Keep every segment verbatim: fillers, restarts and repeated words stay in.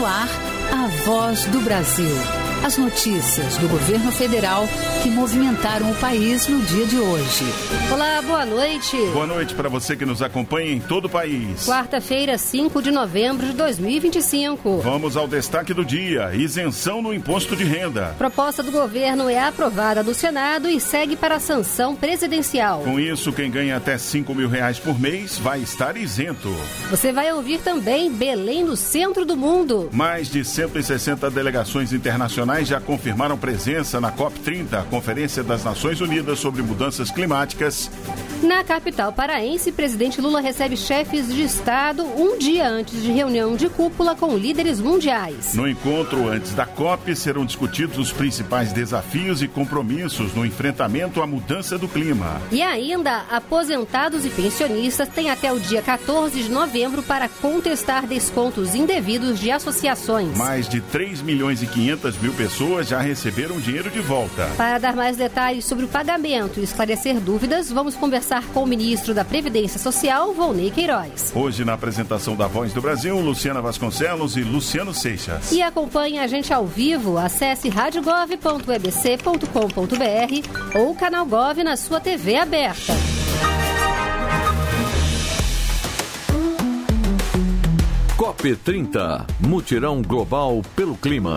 No ar, a Voz do Brasil. As notícias do governo federal que movimentaram o país no dia de hoje. Olá, boa noite. Boa noite para você que nos acompanha em todo o país. Quarta-feira, cinco de novembro de dois mil e vinte e cinco. Vamos ao destaque do dia. Isenção no imposto de renda. Proposta do governo é aprovada no Senado e segue para a sanção presidencial. Com isso, quem ganha até cinco mil reais por mês vai estar isento. Você vai ouvir também Belém no centro do mundo. Mais de cento e sessenta delegações internacionais já confirmaram presença na COP trinta, a Conferência das Nações Unidas sobre Mudanças Climáticas. Na capital paraense, presidente Lula recebe chefes de Estado um dia antes de reunião de cúpula com líderes mundiais. No encontro antes da COP, serão discutidos os principais desafios e compromissos no enfrentamento à mudança do clima. E ainda, aposentados e pensionistas têm até o dia quatorze de novembro para contestar descontos indevidos de associações. Mais de três milhões e quinhentas mil pessoas já receberam dinheiro de volta. Para dar mais detalhes sobre o pagamento e esclarecer dúvidas, vamos conversar com o ministro da Previdência Social, Volney Queiroz. Hoje, na apresentação da Voz do Brasil, Luciana Vasconcelos e Luciano Seixas. E acompanhe a gente ao vivo. Acesse rádio gov ponto e b c ponto com ponto b r ou o canal Gov na sua T V aberta. COP trinta, Mutirão Global pelo Clima.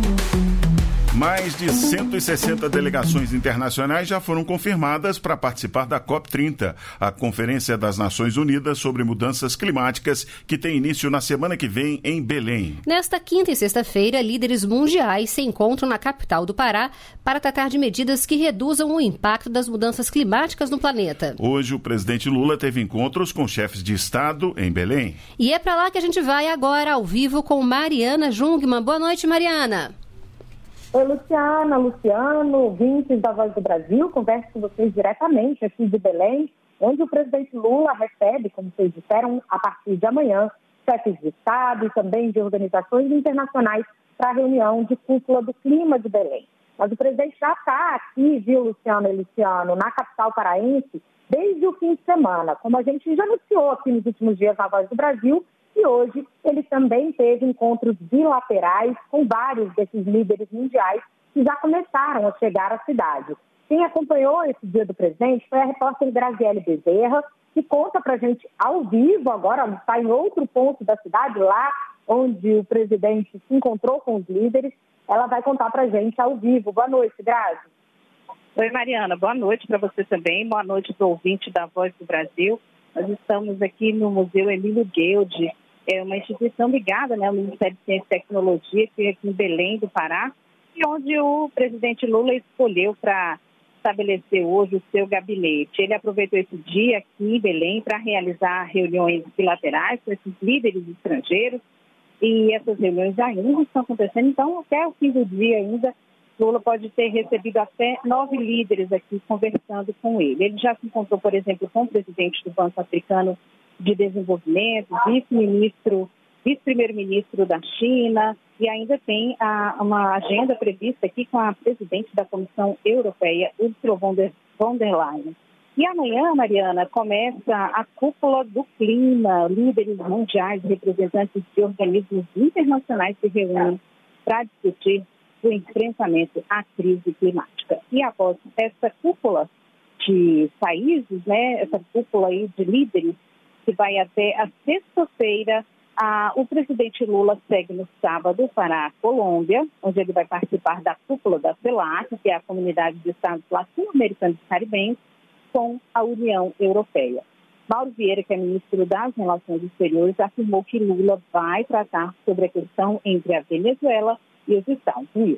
Mais de cento e sessenta delegações internacionais já foram confirmadas para participar da COP trinta, a Conferência das Nações Unidas sobre Mudanças Climáticas, que tem início na semana que vem em Belém. Nesta quinta e sexta-feira, líderes mundiais se encontram na capital do Pará para tratar de medidas que reduzam o impacto das mudanças climáticas no planeta. Hoje, o presidente Lula teve encontros com chefes de Estado em Belém. E é para lá que a gente vai agora, ao vivo, com Mariana Jungmann. Boa noite, Mariana. Oi, Luciana, Luciano, ouvintes da Voz do Brasil, converso com vocês diretamente aqui de Belém, onde o presidente Lula recebe, como vocês disseram, a partir de amanhã, chefes de Estado e também de organizações internacionais para a reunião de cúpula do clima de Belém. Mas o presidente já está aqui, viu, Luciano e Luciano, na capital paraense, desde o fim de semana, como a gente já anunciou aqui nos últimos dias na Voz do Brasil. E hoje ele também teve encontros bilaterais com vários desses líderes mundiais que já começaram a chegar à cidade. Quem acompanhou esse dia do presidente foi a repórter Graziele Bezerra, que conta para a gente ao vivo, agora está em outro ponto da cidade, lá onde o presidente se encontrou com os líderes. Ela vai contar para a gente ao vivo. Boa noite, Grazi. Oi, Mariana. Boa noite para você também. Boa noite para o ouvinte da Voz do Brasil. Nós estamos aqui no Museu Emílio Gueldi, é uma instituição ligada, né, ao Ministério de Ciência e Tecnologia, que é aqui em Belém do Pará, e onde o presidente Lula escolheu para estabelecer hoje o seu gabinete. Ele aproveitou esse dia aqui em Belém para realizar reuniões bilaterais com esses líderes estrangeiros, e essas reuniões ainda estão acontecendo, então até o fim do dia ainda, Lula pode ter recebido até nove líderes aqui conversando com ele. Ele já se encontrou, por exemplo, com o presidente do Banco Africano de Desenvolvimento, vice-ministro, vice-primeiro-ministro da China, e ainda tem a, uma agenda prevista aqui com a presidente da Comissão Europeia, Ursula von der, von der Leyen. E amanhã, Mariana, começa a cúpula do clima. Líderes mundiais, representantes de organismos internacionais se reúnem para discutir o enfrentamento à crise climática. E após essa cúpula de países, né, essa cúpula aí de líderes, que vai até a sexta-feira, ah, o presidente Lula segue no sábado para a Colômbia, onde ele vai participar da cúpula da CELAC, que é a Comunidade de Estados Latino-Americanos e Caribenhos, com a União Europeia. Mauro Vieira, que é ministro das Relações Exteriores, afirmou que Lula vai tratar sobre a questão entre a Venezuela e os Estados Unidos.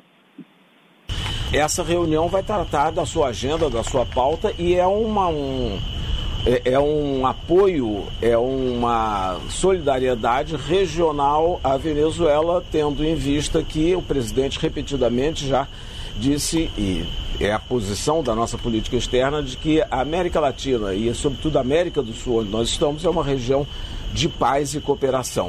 Essa reunião vai tratar da sua agenda, da sua pauta, e é uma... Um... É um apoio, é uma solidariedade regional à Venezuela, tendo em vista que o presidente repetidamente já disse, e é a posição da nossa política externa, de que a América Latina e, sobretudo, a América do Sul, onde nós estamos, é uma região de paz e cooperação.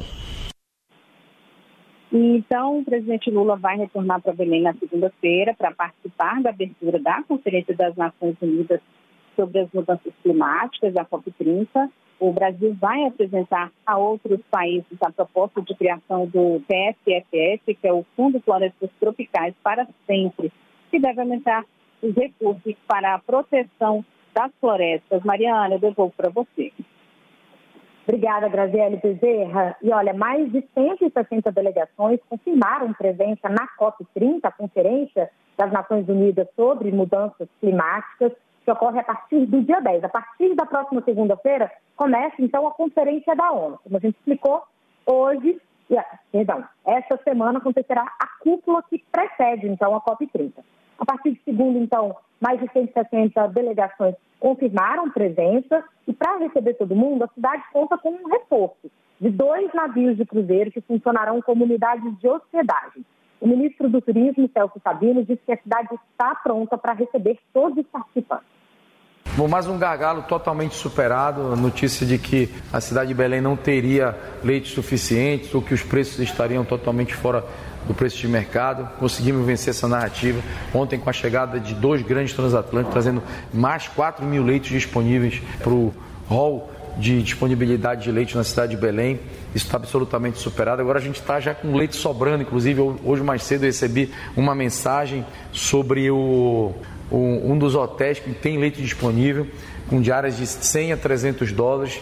Então, o presidente Lula vai retornar para Belém na segunda-feira para participar da abertura da Conferência das Nações Unidas sobre as Mudanças Climáticas, a COP trinta, o Brasil vai apresentar a outros países a proposta de criação do P F F S, que é o Fundo Florestas Tropicais para Sempre, que deve aumentar os recursos para a proteção das florestas. Mariana, eu devolvo para você. Obrigada, Graziele Bezerra. E olha, mais de cento e sessenta delegações confirmaram presença na COP trinta, a Conferência das Nações Unidas sobre Mudanças Climáticas, que ocorre a partir do dia dez. A partir da próxima segunda-feira, começa, então, a Conferência da ONU. Como a gente explicou, hoje, perdão, esta semana acontecerá a cúpula que precede, então, a COP trinta. A partir de segunda, então, mais de cento e sessenta delegações confirmaram presença e, para receber todo mundo, a cidade conta com um reforço de dois navios de cruzeiro que funcionarão como unidades de hospedagem. O ministro do Turismo, Celso Sabino, disse que a cidade está pronta para receber todos os participantes. Bom, mais um gargalo totalmente superado, a notícia de que a cidade de Belém não teria leitos suficientes ou que os preços estariam totalmente fora do preço de mercado. Conseguimos vencer essa narrativa ontem com a chegada de dois grandes transatlânticos, trazendo mais quatro mil leitos disponíveis para o hall de disponibilidade de leitos na cidade de Belém. Isso está absolutamente superado. Agora a gente está já com leite sobrando. Inclusive, hoje mais cedo eu recebi uma mensagem sobre o, o, um dos hotéis que tem leite disponível, com diárias de cem a trezentos dólares.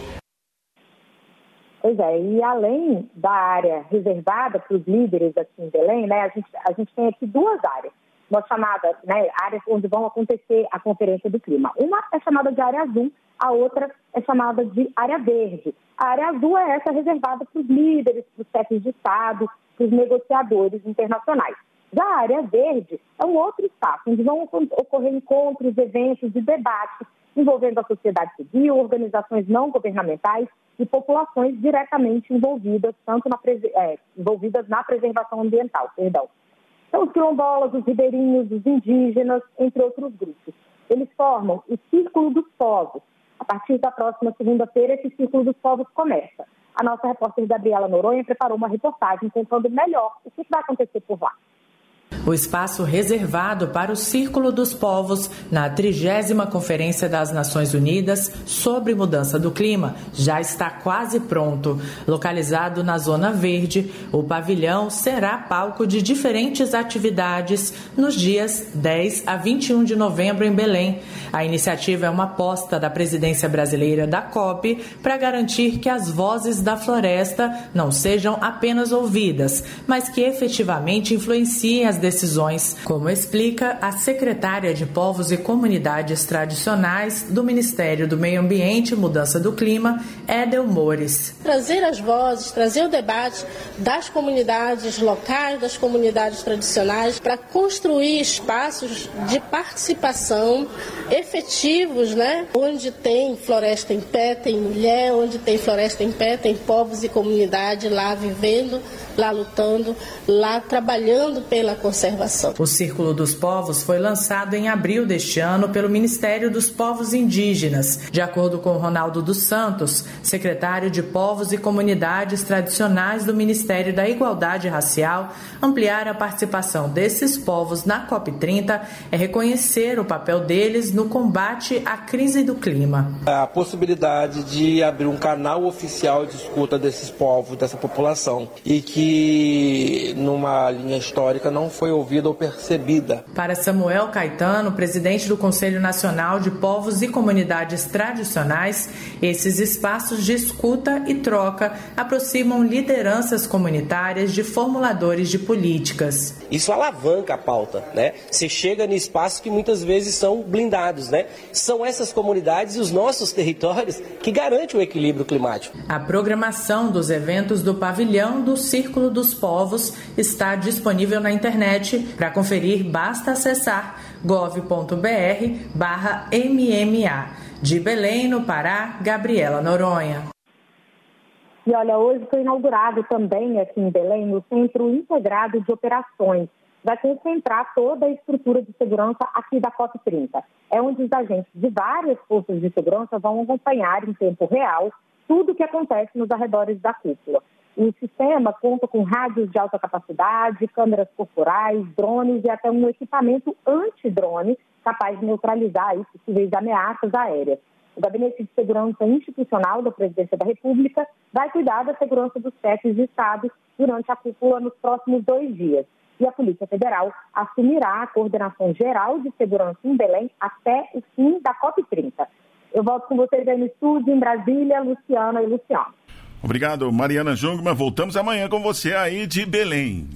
Pois é, e além da área reservada para os líderes aqui em Belém, né, a gente, a gente tem aqui duas áreas, uma chamada, né, áreas onde vão acontecer a Conferência do Clima. Uma é chamada de área azul, a outra é chamada de área verde. A área azul é essa reservada para os líderes, para os chefes de Estado, para os negociadores internacionais. Já a área verde é um outro espaço, onde vão ocorrer encontros, eventos e debates envolvendo a sociedade civil, organizações não governamentais e populações diretamente envolvidas, tanto na, é, envolvidas na preservação ambiental. Perdão. Então, os quilombolas, os ribeirinhos, os indígenas, entre outros grupos. Eles formam o Círculo dos Povos. A partir da próxima segunda-feira, esse Círculo dos Povos começa. A nossa repórter Gabriela Noronha preparou uma reportagem contando melhor o que vai acontecer por lá. O espaço reservado para o Círculo dos Povos na trigésima Conferência das Nações Unidas sobre Mudança do Clima já está quase pronto. Localizado na Zona Verde, o pavilhão será palco de diferentes atividades nos dias dez a vinte e um de novembro em Belém. A iniciativa é uma aposta da presidência brasileira da COP para garantir que as vozes da floresta não sejam apenas ouvidas, mas que efetivamente influenciem as decisões, como explica a secretária de Povos e Comunidades Tradicionais do Ministério do Meio Ambiente e Mudança do Clima, Edel Mores. Trazer as vozes, trazer o debate das comunidades locais, das comunidades tradicionais, para construir espaços de participação efetivos, né? Onde tem floresta em pé, tem mulher, onde tem floresta em pé, tem povos e comunidade lá vivendo, lá lutando, lá trabalhando pela conservação. O Círculo dos Povos foi lançado em abril deste ano pelo Ministério dos Povos Indígenas. De acordo com Ronaldo dos Santos, secretário de Povos e Comunidades Tradicionais do Ministério da Igualdade Racial, ampliar a participação desses povos na COP trinta é reconhecer o papel deles no combate à crise do clima. A possibilidade de abrir um canal oficial de escuta desses povos, dessa população, e que numa linha histórica não foi ouvida ou percebida. Para Samuel Caetano, presidente do Conselho Nacional de Povos e Comunidades Tradicionais, esses espaços de escuta e troca aproximam lideranças comunitárias de formuladores de políticas. Isso alavanca a pauta, né? Você chega em espaços que muitas vezes são blindados, né? São essas comunidades e os nossos territórios que garantem o equilíbrio climático. A programação dos eventos do pavilhão do Círculo dos Povos está disponível na internet. Para conferir, basta acessar gov ponto br barra M M A. De Belém, no Pará, Gabriela Noronha. E olha, hoje foi inaugurado também aqui em Belém o Centro Integrado de Operações. Vai concentrar toda a estrutura de segurança aqui da COP trinta. É onde os agentes de várias forças de segurança vão acompanhar em tempo real tudo o que acontece nos arredores da cúpula. O sistema conta com rádios de alta capacidade, câmeras corporais, drones e até um equipamento anti-drone capaz de neutralizar aí possíveis ameaças aéreas. O Gabinete de Segurança Institucional da Presidência da República vai cuidar da segurança dos chefes de Estado durante a cúpula nos próximos dois dias. E a Polícia Federal assumirá a coordenação geral de segurança em Belém até o fim da COP trinta. Eu volto com vocês aí no estúdio, em Brasília, Luciana e Luciano. Obrigado, Mariana Jungmann. Voltamos amanhã com você aí de Belém.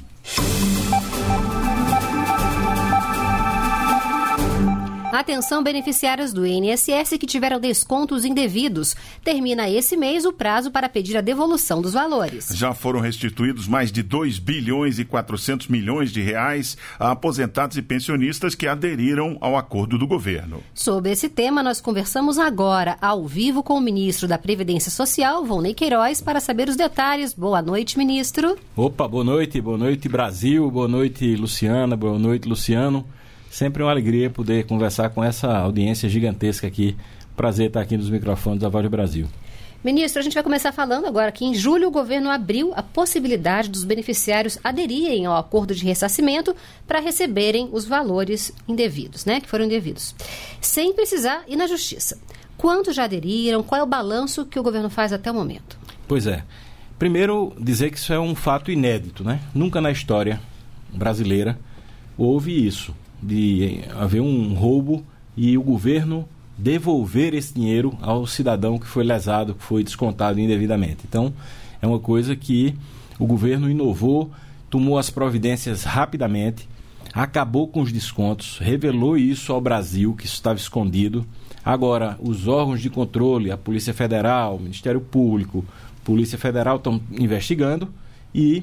Atenção, beneficiários do I N S S que tiveram descontos indevidos. Termina esse mês o prazo para pedir a devolução dos valores. Já foram restituídos mais de dois bilhões e quatrocentos milhões de reais a aposentados e pensionistas que aderiram ao acordo do governo. Sobre esse tema, nós conversamos agora, ao vivo, com o ministro da Previdência Social, Volney Queiroz, para saber os detalhes. Boa noite, ministro. Opa, boa noite. Boa noite, Brasil. Boa noite, Luciana. Boa noite, Luciano. Sempre uma alegria poder conversar com essa audiência gigantesca aqui. Prazer estar aqui nos microfones da Voz do Brasil. Ministro, a gente vai começar falando agora que em julho o governo abriu a possibilidade dos beneficiários aderirem ao acordo de ressarcimento para receberem os valores indevidos, né, que foram indevidos, sem precisar ir na justiça. Quantos já aderiram? Qual é o balanço que o governo faz até o momento? Pois é. Primeiro, dizer que isso é um fato inédito, né? Nunca na história brasileira houve isso, de haver um roubo e o governo devolver esse dinheiro ao cidadão que foi lesado, que foi descontado indevidamente. Então, é uma coisa que o governo inovou, tomou as providências rapidamente, acabou com os descontos, revelou isso ao Brasil, que isso estava escondido. Agora, os órgãos de controle, a Polícia Federal, o Ministério Público, Polícia Federal estão investigando e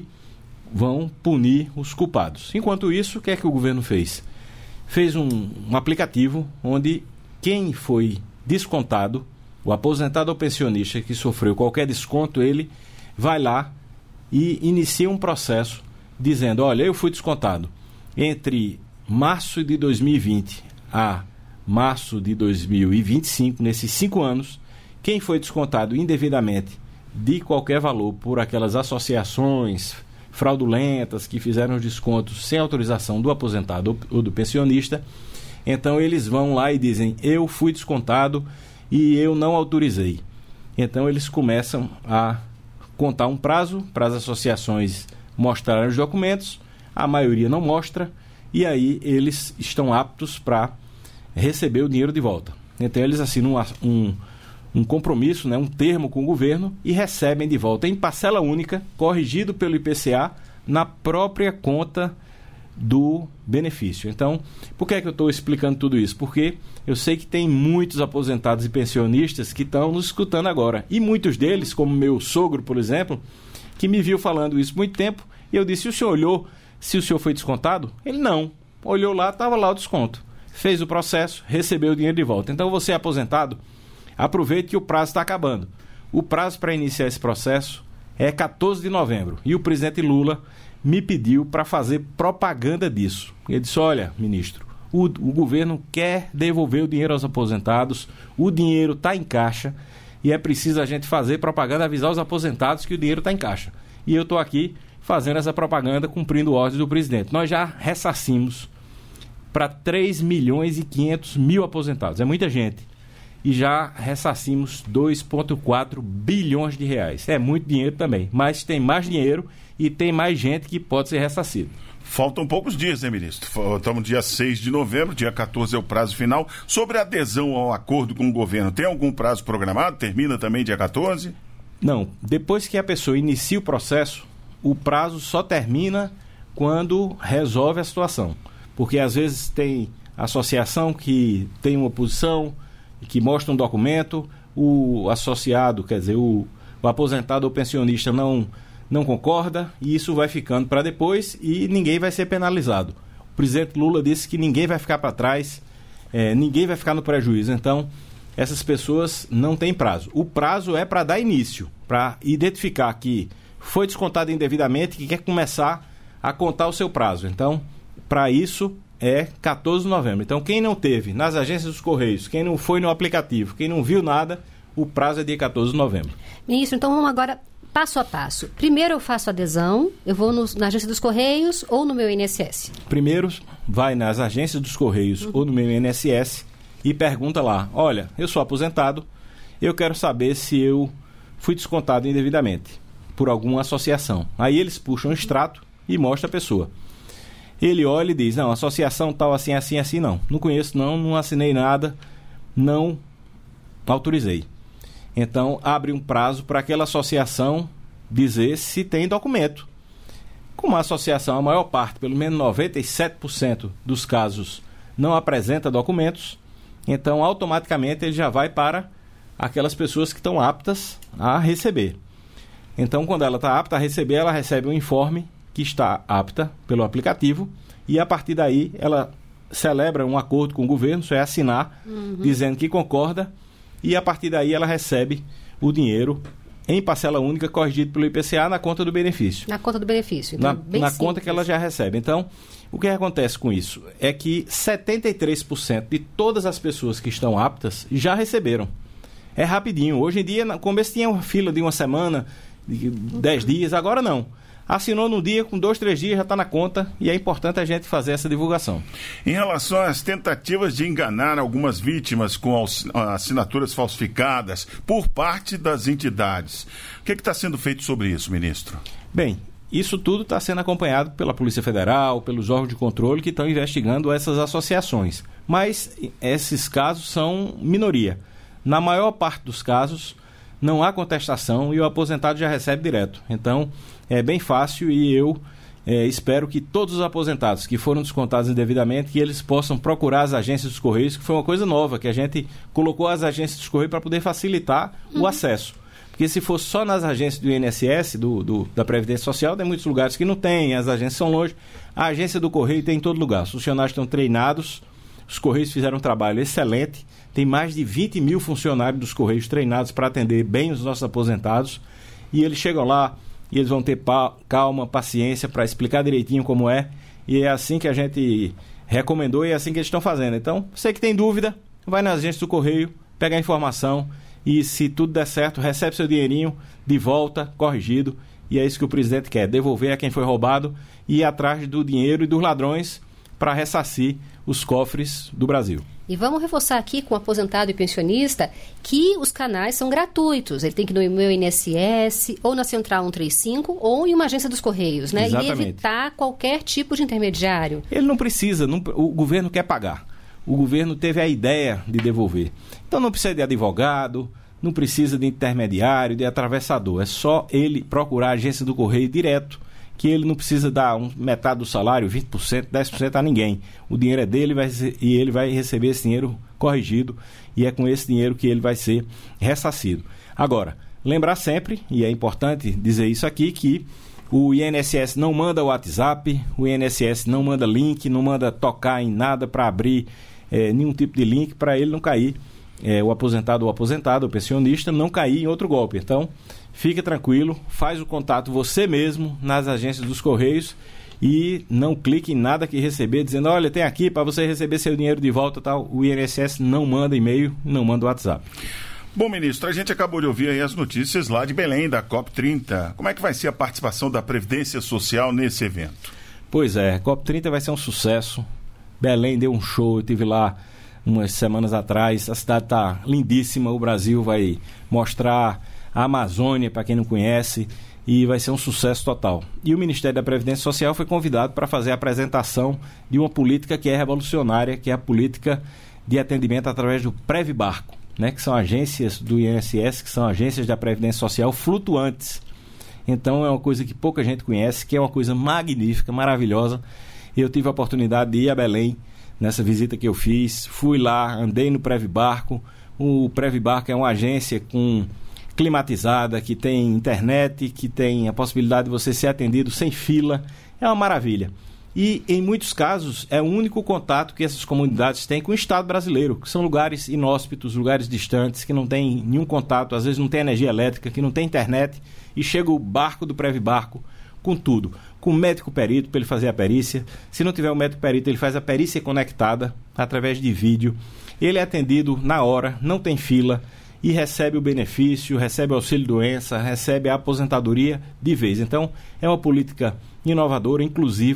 vão punir os culpados. Enquanto isso, o que é que o governo fez? Fez um, um aplicativo onde quem foi descontado, o aposentado ou pensionista que sofreu qualquer desconto, ele vai lá e inicia um processo dizendo, olha, eu fui descontado entre março de dois mil e vinte a março de dois mil e vinte e cinco, nesses cinco anos, quem foi descontado indevidamente de qualquer valor por aquelas associações fraudulentas que fizeram os descontos sem autorização do aposentado ou do pensionista, então eles vão lá e dizem, eu fui descontado e eu não autorizei. Então eles começam a contar um prazo para as associações mostrarem os documentos, a maioria não mostra, e aí eles estão aptos para receber o dinheiro de volta. Então eles assinam um, um, um compromisso, né, um termo com o governo e recebem de volta em parcela única, corrigido pelo I P C A, na própria conta do benefício. Então, por que é que eu estou explicando tudo isso? Porque eu sei que tem muitos aposentados e pensionistas que estão nos escutando agora. E muitos deles, como meu sogro, por exemplo, que me viu falando isso há muito tempo, e eu disse, o senhor olhou se o senhor foi descontado? Ele não. Olhou lá, estava lá o desconto. Fez o processo, recebeu o dinheiro de volta. Então, você é aposentado, aproveite que o prazo está acabando. O prazo para iniciar esse processo é quatorze de novembro. E o presidente Lula me pediu para fazer propaganda disso. Ele disse, olha, ministro, o, o governo quer devolver o dinheiro aos aposentados, o dinheiro está em caixa e é preciso a gente fazer propaganda, avisar os aposentados que o dinheiro está em caixa. E eu estou aqui fazendo essa propaganda, cumprindo ordens do presidente. Nós já ressarcimos para três milhões e quinhentos mil aposentados. É muita gente. E já ressarcimos dois vírgula quatro bilhões de reais. É muito dinheiro também, mas tem mais dinheiro e tem mais gente que pode ser ressarcido. Faltam poucos dias, né, ministro? Estamos no dia seis de novembro, dia quatorze é o prazo final. Sobre a adesão ao acordo com o governo, tem algum prazo programado? Termina também dia quatorze? Não. Depois que a pessoa inicia o processo, o prazo só termina quando resolve a situação. Porque às vezes tem associação que tem uma posição, que mostra um documento, o associado, quer dizer, o, o aposentado ou pensionista não, não concorda, e isso vai ficando para depois e ninguém vai ser penalizado. O presidente Lula disse que ninguém vai ficar para trás, é, ninguém vai ficar no prejuízo. Então, essas pessoas não têm prazo. O prazo é para dar início, para identificar que foi descontado indevidamente e que quer começar a contar o seu prazo. Então, para isso é quatorze de novembro. Então, quem não teve nas agências dos Correios, quem não foi no aplicativo, quem não viu nada, o prazo é dia quatorze de novembro. Ministro, então vamos agora passo a passo. Primeiro eu faço adesão, eu vou no, na agência dos Correios ou no meu I N S S? Primeiro vai nas agências dos Correios uhum. ou no meu I N S S e pergunta lá, olha, eu sou aposentado, eu quero saber se eu fui descontado indevidamente por alguma associação. Aí eles puxam um extrato e mostra a pessoa. Ele olha e diz, não, associação tal, assim, assim, assim, não. Não conheço, não, não assinei nada, não autorizei. Então, abre um prazo para aquela associação dizer se tem documento. Como a associação, a maior parte, pelo menos noventa e sete por cento dos casos, não apresenta documentos, então, automaticamente, ele já vai para aquelas pessoas que estão aptas a receber. Então, quando ela está apta a receber, ela recebe um informe que está apta pelo aplicativo e, a partir daí, ela celebra um acordo com o governo, isso é assinar, uhum. dizendo que concorda, e, a partir daí, ela recebe o dinheiro em parcela única, corrigido pelo I P C A, na conta do benefício. Na conta do benefício. Então, na bem na simples. conta que ela já recebe. Então, o que acontece com isso? É que setenta e três por cento de todas as pessoas que estão aptas já receberam. É rapidinho. Hoje em dia, no começo tinha uma fila de uma semana, de dez dias, agora não. Assinou no dia, com dois, três dias já está na conta, e é importante a gente fazer essa divulgação. Em relação às tentativas de enganar algumas vítimas com assinaturas falsificadas por parte das entidades, o que está sendo feito sobre isso, ministro? Bem, isso tudo está sendo acompanhado pela Polícia Federal, pelos órgãos de controle que estão investigando essas associações. Mas esses casos são minoria. Na maior parte dos casos, não há contestação e o aposentado já recebe direto. Então, é bem fácil e eu é, espero que todos os aposentados que foram descontados indevidamente, que eles possam procurar as agências dos Correios, que foi uma coisa nova, que a gente colocou as agências dos Correios para poder facilitar uhum. o acesso. Porque se fosse só nas agências do I N S S, do, do, da Previdência Social, tem muitos lugares que não tem, as agências são longe. A agência do Correio tem em todo lugar. Os funcionários estão treinados, os Correios fizeram um trabalho excelente, tem mais de vinte mil funcionários dos Correios treinados para atender bem os nossos aposentados, e eles chegam lá e eles vão ter pa- calma, paciência para explicar direitinho como é, e é assim que a gente recomendou e é assim que eles estão fazendo. Então, você que tem dúvida, vai na agência do Correio, pega a informação e, se tudo der certo, recebe seu dinheirinho de volta, corrigido, e é isso que o presidente quer, devolver a quem foi roubado e ir atrás do dinheiro e dos ladrões para ressarcir os cofres do Brasil. E vamos reforçar aqui com o aposentado e pensionista que os canais são gratuitos. Ele tem que ir no meu I N S S, ou na Central cento e trinta e cinco, ou em uma agência dos Correios, né? Exatamente. E evitar qualquer tipo de intermediário. Ele não precisa, não, o governo quer pagar. O governo teve a ideia de devolver. Então não precisa de advogado, não precisa de intermediário, de atravessador. É só ele procurar a agência do Correio direto, que ele não precisa dar um, metade do salário, vinte por cento, dez por cento a ninguém. O dinheiro é dele vai ser, e ele vai receber esse dinheiro corrigido, e é com esse dinheiro que ele vai ser ressarcido. Agora, lembrar sempre, e é importante dizer isso aqui, que o I N S S não manda WhatsApp, o I N S S não manda link, não manda tocar em nada para abrir é, nenhum tipo de link, para ele não cair, é, o aposentado ou aposentado, o pensionista, não cair em outro golpe. Então, fique tranquilo, faz o contato você mesmo nas agências dos Correios e não clique em nada que receber, dizendo, olha, tem aqui para você receber seu dinheiro de volta, tal. O I N S S não manda e-mail, não manda WhatsApp. Bom, ministro, a gente acabou de ouvir aí as notícias lá de Belém, da COP trinta. Como é que vai ser a participação da Previdência Social nesse evento? Pois é, a COP trinta vai ser um sucesso. Belém deu um show, eu estive lá umas semanas atrás, a cidade está lindíssima, o Brasil vai mostrar a Amazônia, para quem não conhece, e vai ser um sucesso total. E o Ministério da Previdência Social foi convidado para fazer a apresentação de uma política que é revolucionária, que é a política de atendimento através do Previbarco, né, que são agências do I N S S, que são agências da Previdência Social flutuantes. Então é uma coisa que pouca gente conhece, que é uma coisa magnífica, maravilhosa. Eu tive a oportunidade de ir a Belém nessa visita que eu fiz, fui lá, andei no Previbarco. O Previbarco é uma agência com climatizada, que tem internet, que tem a possibilidade de você ser atendido sem fila. É uma maravilha. E, em muitos casos, é o único contato que essas comunidades têm com o Estado brasileiro, que são lugares inóspitos, lugares distantes, que não tem nenhum contato, às vezes não tem energia elétrica, que não tem internet, e chega o barco do Previbarco com tudo, com o médico perito para ele fazer a perícia. Se não tiver o médico perito, ele faz a perícia conectada através de vídeo. Ele é atendido na hora, não tem fila, e recebe o benefício, recebe o auxílio-doença, recebe a aposentadoria de vez. Então, é uma política inovadora, inclusiva,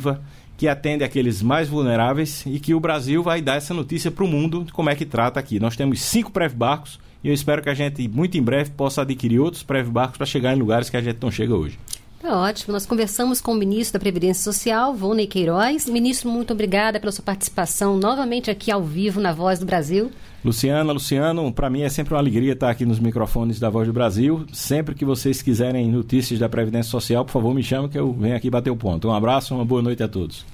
que atende aqueles mais vulneráveis e que o Brasil vai dar essa notícia para o mundo de como é que trata aqui. Nós temos cinco Prev-barcos e eu espero que a gente, muito em breve, possa adquirir outros Prev-barcos para chegar em lugares que a gente não chega hoje. Tá ótimo. Nós conversamos com o ministro da Previdência Social, Volney Queiroz. Ministro, muito obrigada pela sua participação novamente aqui ao vivo na Voz do Brasil. Luciana, Luciano, para mim é sempre uma alegria estar aqui nos microfones da Voz do Brasil. Sempre que vocês quiserem notícias da Previdência Social, por favor, me chamem que eu venho aqui bater o ponto. Um abraço, uma boa noite a todos.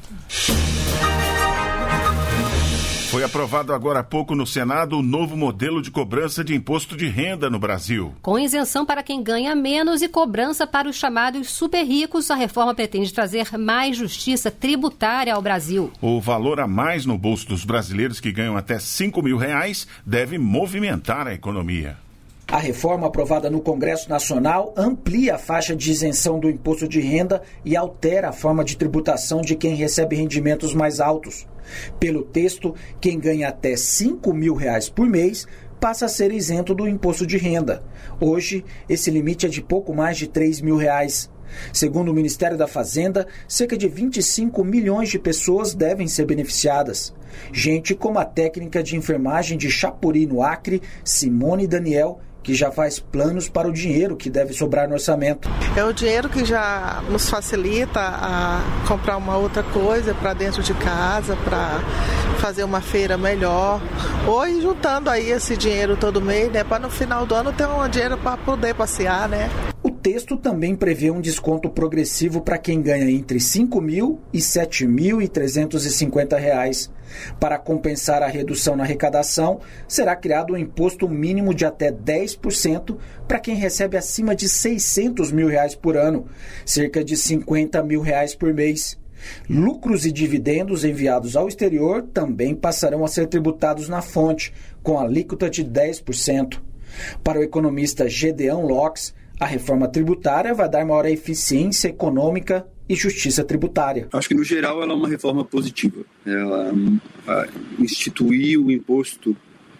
Foi aprovado agora há pouco no Senado o novo modelo de cobrança de imposto de renda no Brasil. Com isenção para quem ganha menos e cobrança para os chamados super ricos, a reforma pretende trazer mais justiça tributária ao Brasil. O valor a mais no bolso dos brasileiros que ganham até cinco mil reais deve movimentar a economia. A reforma aprovada no Congresso Nacional amplia a faixa de isenção do imposto de renda e altera a forma de tributação de quem recebe rendimentos mais altos. Pelo texto, quem ganha até cinco mil reais por mês passa a ser isento do imposto de renda. Hoje, esse limite é de pouco mais de três mil reais. Segundo o Ministério da Fazenda, cerca de vinte e cinco milhões de pessoas devem ser beneficiadas. Gente como a técnica de enfermagem de Chapuri, no Acre, Simone Daniel, que já faz planos para o dinheiro que deve sobrar no orçamento. É o dinheiro que já nos facilita a comprar uma outra coisa para dentro de casa, para fazer uma feira melhor, ou ir juntando aí esse dinheiro todo mês, né, para no final do ano ter um dinheiro para poder passear, né? O texto também prevê um desconto progressivo para quem ganha entre cinco mil e sete mil e trezentos e cinquenta reais. Para compensar a redução na arrecadação, será criado um imposto mínimo de até dez por cento para quem recebe acima de seiscentos mil reais por ano, cerca de cinquenta mil reais por mês. Lucros e dividendos enviados ao exterior também passarão a ser tributados na fonte, com alíquota de dez por cento. Para o economista Gedeão Locks, a reforma tributária vai dar maior eficiência econômica e justiça tributária. Acho que, no geral, ela é uma reforma positiva. Ela instituir o imposto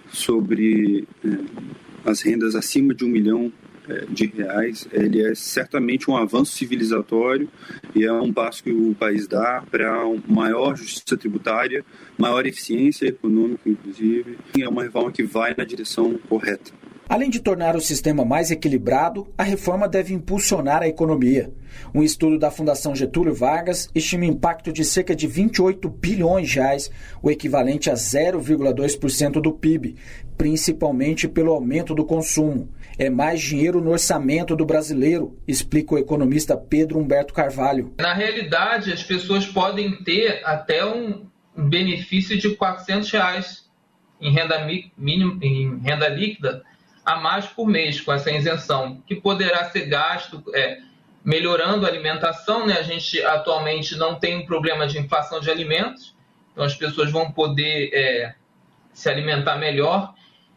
sobre é, as rendas acima de um milhão é, de reais, ele é certamente um avanço civilizatório e é um passo que o país dá para uma maior justiça tributária, maior eficiência econômica, inclusive. É uma reforma que vai na direção correta. Além de tornar o sistema mais equilibrado, a reforma deve impulsionar a economia. Um estudo da Fundação Getúlio Vargas estima o impacto de cerca de vinte e oito bilhões de reais, o equivalente a zero vírgula dois por cento do P I B, principalmente pelo aumento do consumo. É mais dinheiro no orçamento do brasileiro, explica o economista Pedro Humberto Carvalho. Na realidade, as pessoas podem ter até um benefício de quatrocentos reais em renda, mínima, em renda líquida a mais por mês com essa isenção, que poderá ser gasto é, melhorando a alimentação, né? A gente atualmente não tem um problema de inflação de alimentos, então as pessoas vão poder é, se alimentar melhor.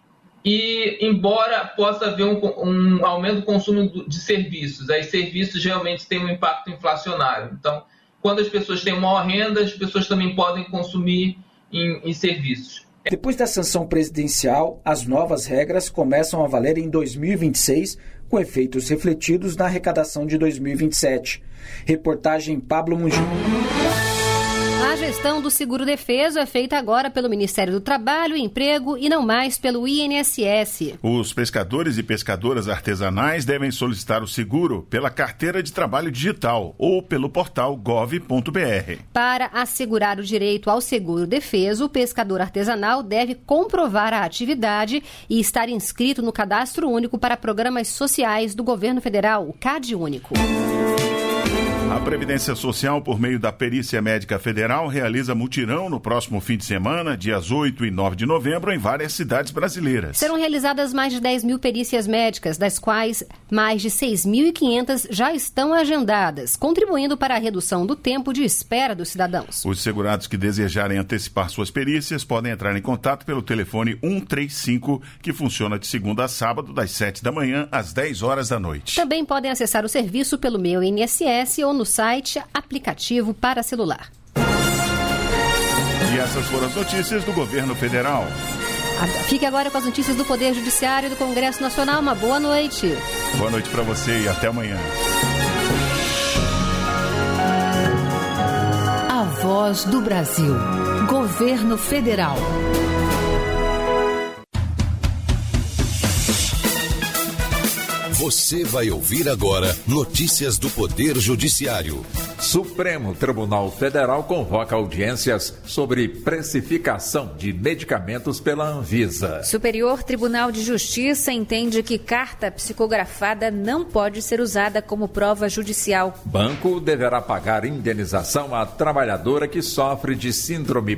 E, embora possa haver um, um aumento do consumo de serviços, aí serviços realmente têm um impacto inflacionário. Então, quando as pessoas têm maior renda, as pessoas também podem consumir em, em serviços. Depois da sanção presidencial, as novas regras começam a valer em dois mil e vinte e seis, com efeitos refletidos na arrecadação de dois mil e vinte e sete. Reportagem Pablo Mungim. A gestão do seguro-defeso é feita agora pelo Ministério do Trabalho e Emprego e não mais pelo I N S S. Os pescadores e pescadoras artesanais devem solicitar o seguro pela carteira de trabalho digital ou pelo portal gov ponto br. Para assegurar o direito ao seguro-defeso, o pescador artesanal deve comprovar a atividade e estar inscrito no Cadastro Único para Programas Sociais do Governo Federal, o CAD Único. A Previdência Social, por meio da Perícia Médica Federal, realiza mutirão no próximo fim de semana, dias oito e nove de novembro, em várias cidades brasileiras. Serão realizadas mais de dez mil perícias médicas, das quais mais de seis mil e quinhentas já estão agendadas, contribuindo para a redução do tempo de espera dos cidadãos. Os segurados que desejarem antecipar suas perícias podem entrar em contato pelo telefone cento e trinta e cinco, que funciona de segunda a sábado, das sete da manhã às dez horas da noite. Também podem acessar o serviço pelo Meu I N S S ou no site aplicativo para celular. E essas foram as notícias do governo federal. Fique agora com as notícias do Poder Judiciário e do Congresso Nacional. Uma boa noite. Boa noite para você e até amanhã. A Voz do Brasil. Governo Federal. Você vai ouvir agora notícias do Poder Judiciário. Supremo Tribunal Federal convoca audiências sobre precificação de medicamentos pela Anvisa. Superior Tribunal de Justiça entende que carta psicografada não pode ser usada como prova judicial. Banco deverá pagar indenização à trabalhadora que sofre de síndrome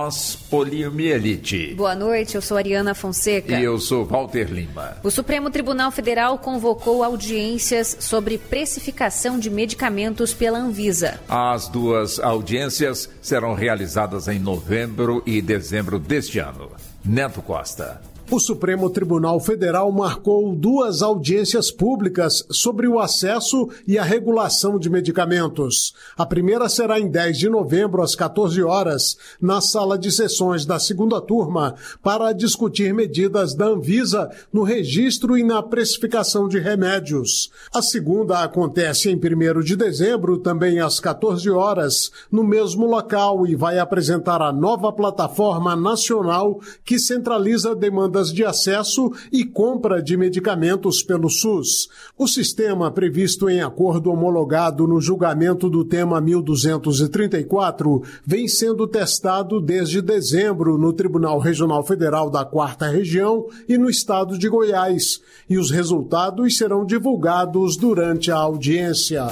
pós-poliomielite. Boa noite, eu sou Ariana Fonseca. E eu sou Walter Lima. O Supremo Tribunal Federal convocou audiências sobre precificação de medicamentos pela Anvisa. As duas audiências serão realizadas em novembro e dezembro deste ano. Neto Costa. O Supremo Tribunal Federal marcou duas audiências públicas sobre o acesso e a regulação de medicamentos. A primeira será em dez de novembro, às quatorze horas, na sala de sessões da segunda turma, para discutir medidas da Anvisa no registro e na precificação de remédios. A segunda acontece em primeiro de dezembro, também às quatorze horas, no mesmo local, e vai apresentar a nova plataforma nacional que centraliza a demanda de acesso e compra de medicamentos pelo SUS. O sistema, previsto em acordo homologado no julgamento do tema mil duzentos e trinta e quatro, vem sendo testado desde dezembro no Tribunal Regional Federal da Quarta Região e no estado de Goiás, e os resultados serão divulgados durante a audiência.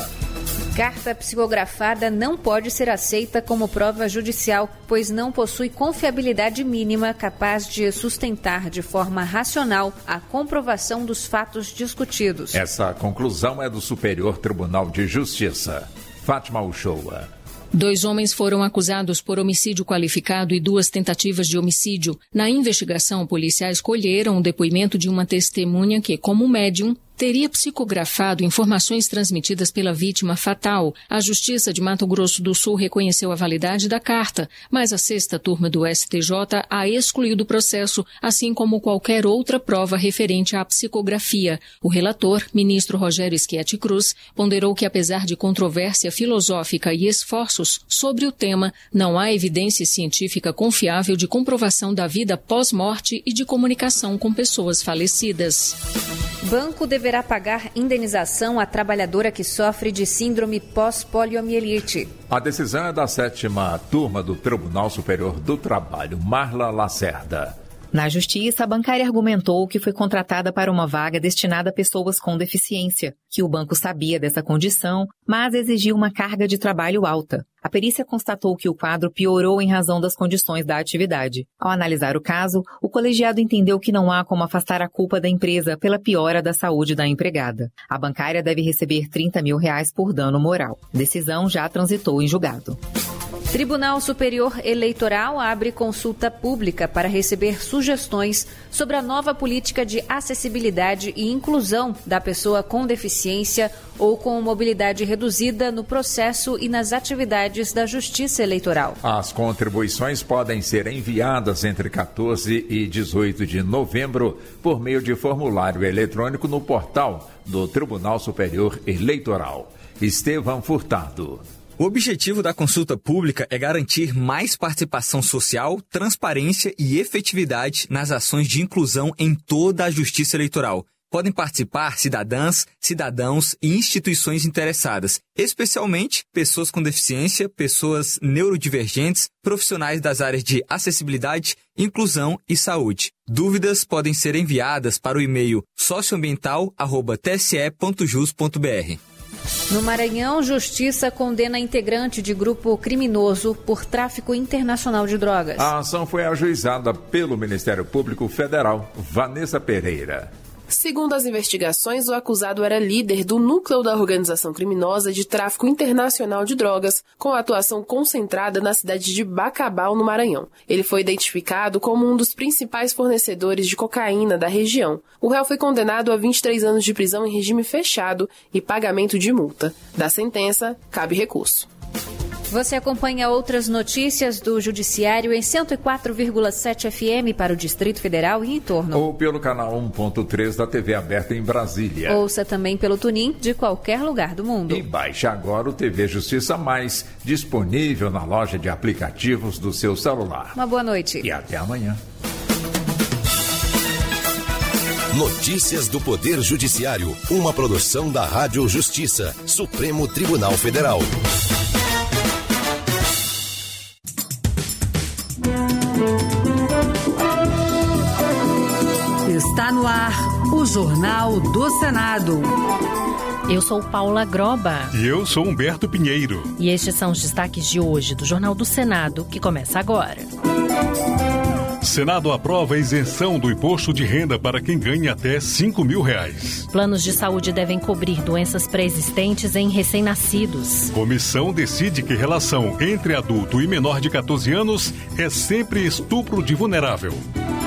Carta psicografada não pode ser aceita como prova judicial, pois não possui confiabilidade mínima capaz de sustentar de forma racional a comprovação dos fatos discutidos. Essa conclusão é do Superior Tribunal de Justiça. Fátima Uchoa. Dois homens foram acusados por homicídio qualificado e duas tentativas de homicídio. Na investigação, policiais colheram o depoimento de uma testemunha que, como médium, teria psicografado informações transmitidas pela vítima fatal. A Justiça de Mato Grosso do Sul reconheceu a validade da carta, mas a sexta turma do S T J a excluiu do processo, assim como qualquer outra prova referente à psicografia. O relator, ministro Rogério Schietti Cruz, ponderou que, apesar de controvérsia filosófica e esforços sobre o tema, não há evidência científica confiável de comprovação da vida pós-morte e de comunicação com pessoas falecidas. Banco deverá pagar indenização à trabalhadora que sofre de síndrome pós-poliomielite. A decisão é da sétima turma do Tribunal Superior do Trabalho, Marla Lacerda. Na Justiça, a bancária argumentou que foi contratada para uma vaga destinada a pessoas com deficiência, que o banco sabia dessa condição, mas exigia uma carga de trabalho alta. A perícia constatou que o quadro piorou em razão das condições da atividade. Ao analisar o caso, o colegiado entendeu que não há como afastar a culpa da empresa pela piora da saúde da empregada. A bancária deve receber trinta mil reais por dano moral. A decisão já transitou em julgado. Tribunal Superior Eleitoral abre consulta pública para receber sugestões sobre a nova política de acessibilidade e inclusão da pessoa com deficiência ou com mobilidade reduzida no processo e nas atividades da Justiça Eleitoral. As contribuições podem ser enviadas entre quatorze e dezoito de novembro por meio de formulário eletrônico no portal do Tribunal Superior Eleitoral. Estevão Furtado. O objetivo da consulta pública é garantir mais participação social, transparência e efetividade nas ações de inclusão em toda a Justiça Eleitoral. Podem participar cidadãs, cidadãos e instituições interessadas, especialmente pessoas com deficiência, pessoas neurodivergentes, profissionais das áreas de acessibilidade, inclusão e saúde. Dúvidas podem ser enviadas para o e-mail socioambiental arroba t s e ponto jus ponto b r. No Maranhão, Justiça condena integrante de grupo criminoso por tráfico internacional de drogas. A ação foi ajuizada pelo Ministério Público Federal. Vanessa Pereira. Segundo as investigações, o acusado era líder do núcleo da organização criminosa de tráfico internacional de drogas, com atuação concentrada na cidade de Bacabal, no Maranhão. Ele foi identificado como um dos principais fornecedores de cocaína da região. O réu foi condenado a vinte e três anos de prisão em regime fechado e pagamento de multa. Da sentença, cabe recurso. Você acompanha outras notícias do Judiciário em cento e quatro vírgula sete F M para o Distrito Federal e em torno. Ou pelo canal um ponto três da T V aberta em Brasília. Ouça também pelo Tunin de qualquer lugar do mundo. E baixe agora o T V Justiça Mais, disponível na loja de aplicativos do seu celular. Uma boa noite. E até amanhã. Notícias do Poder Judiciário, uma produção da Rádio Justiça, Supremo Tribunal Federal. Está no ar o Jornal do Senado. Eu sou Paula Groba. E eu sou Humberto Pinheiro. E estes são os destaques de hoje do Jornal do Senado, que começa agora. Senado aprova a isenção do imposto de renda para quem ganha até cinco mil reais. Planos de saúde devem cobrir doenças pré-existentes em recém-nascidos. Comissão decide que relação entre adulto e menor de catorze anos é sempre estupro de vulnerável.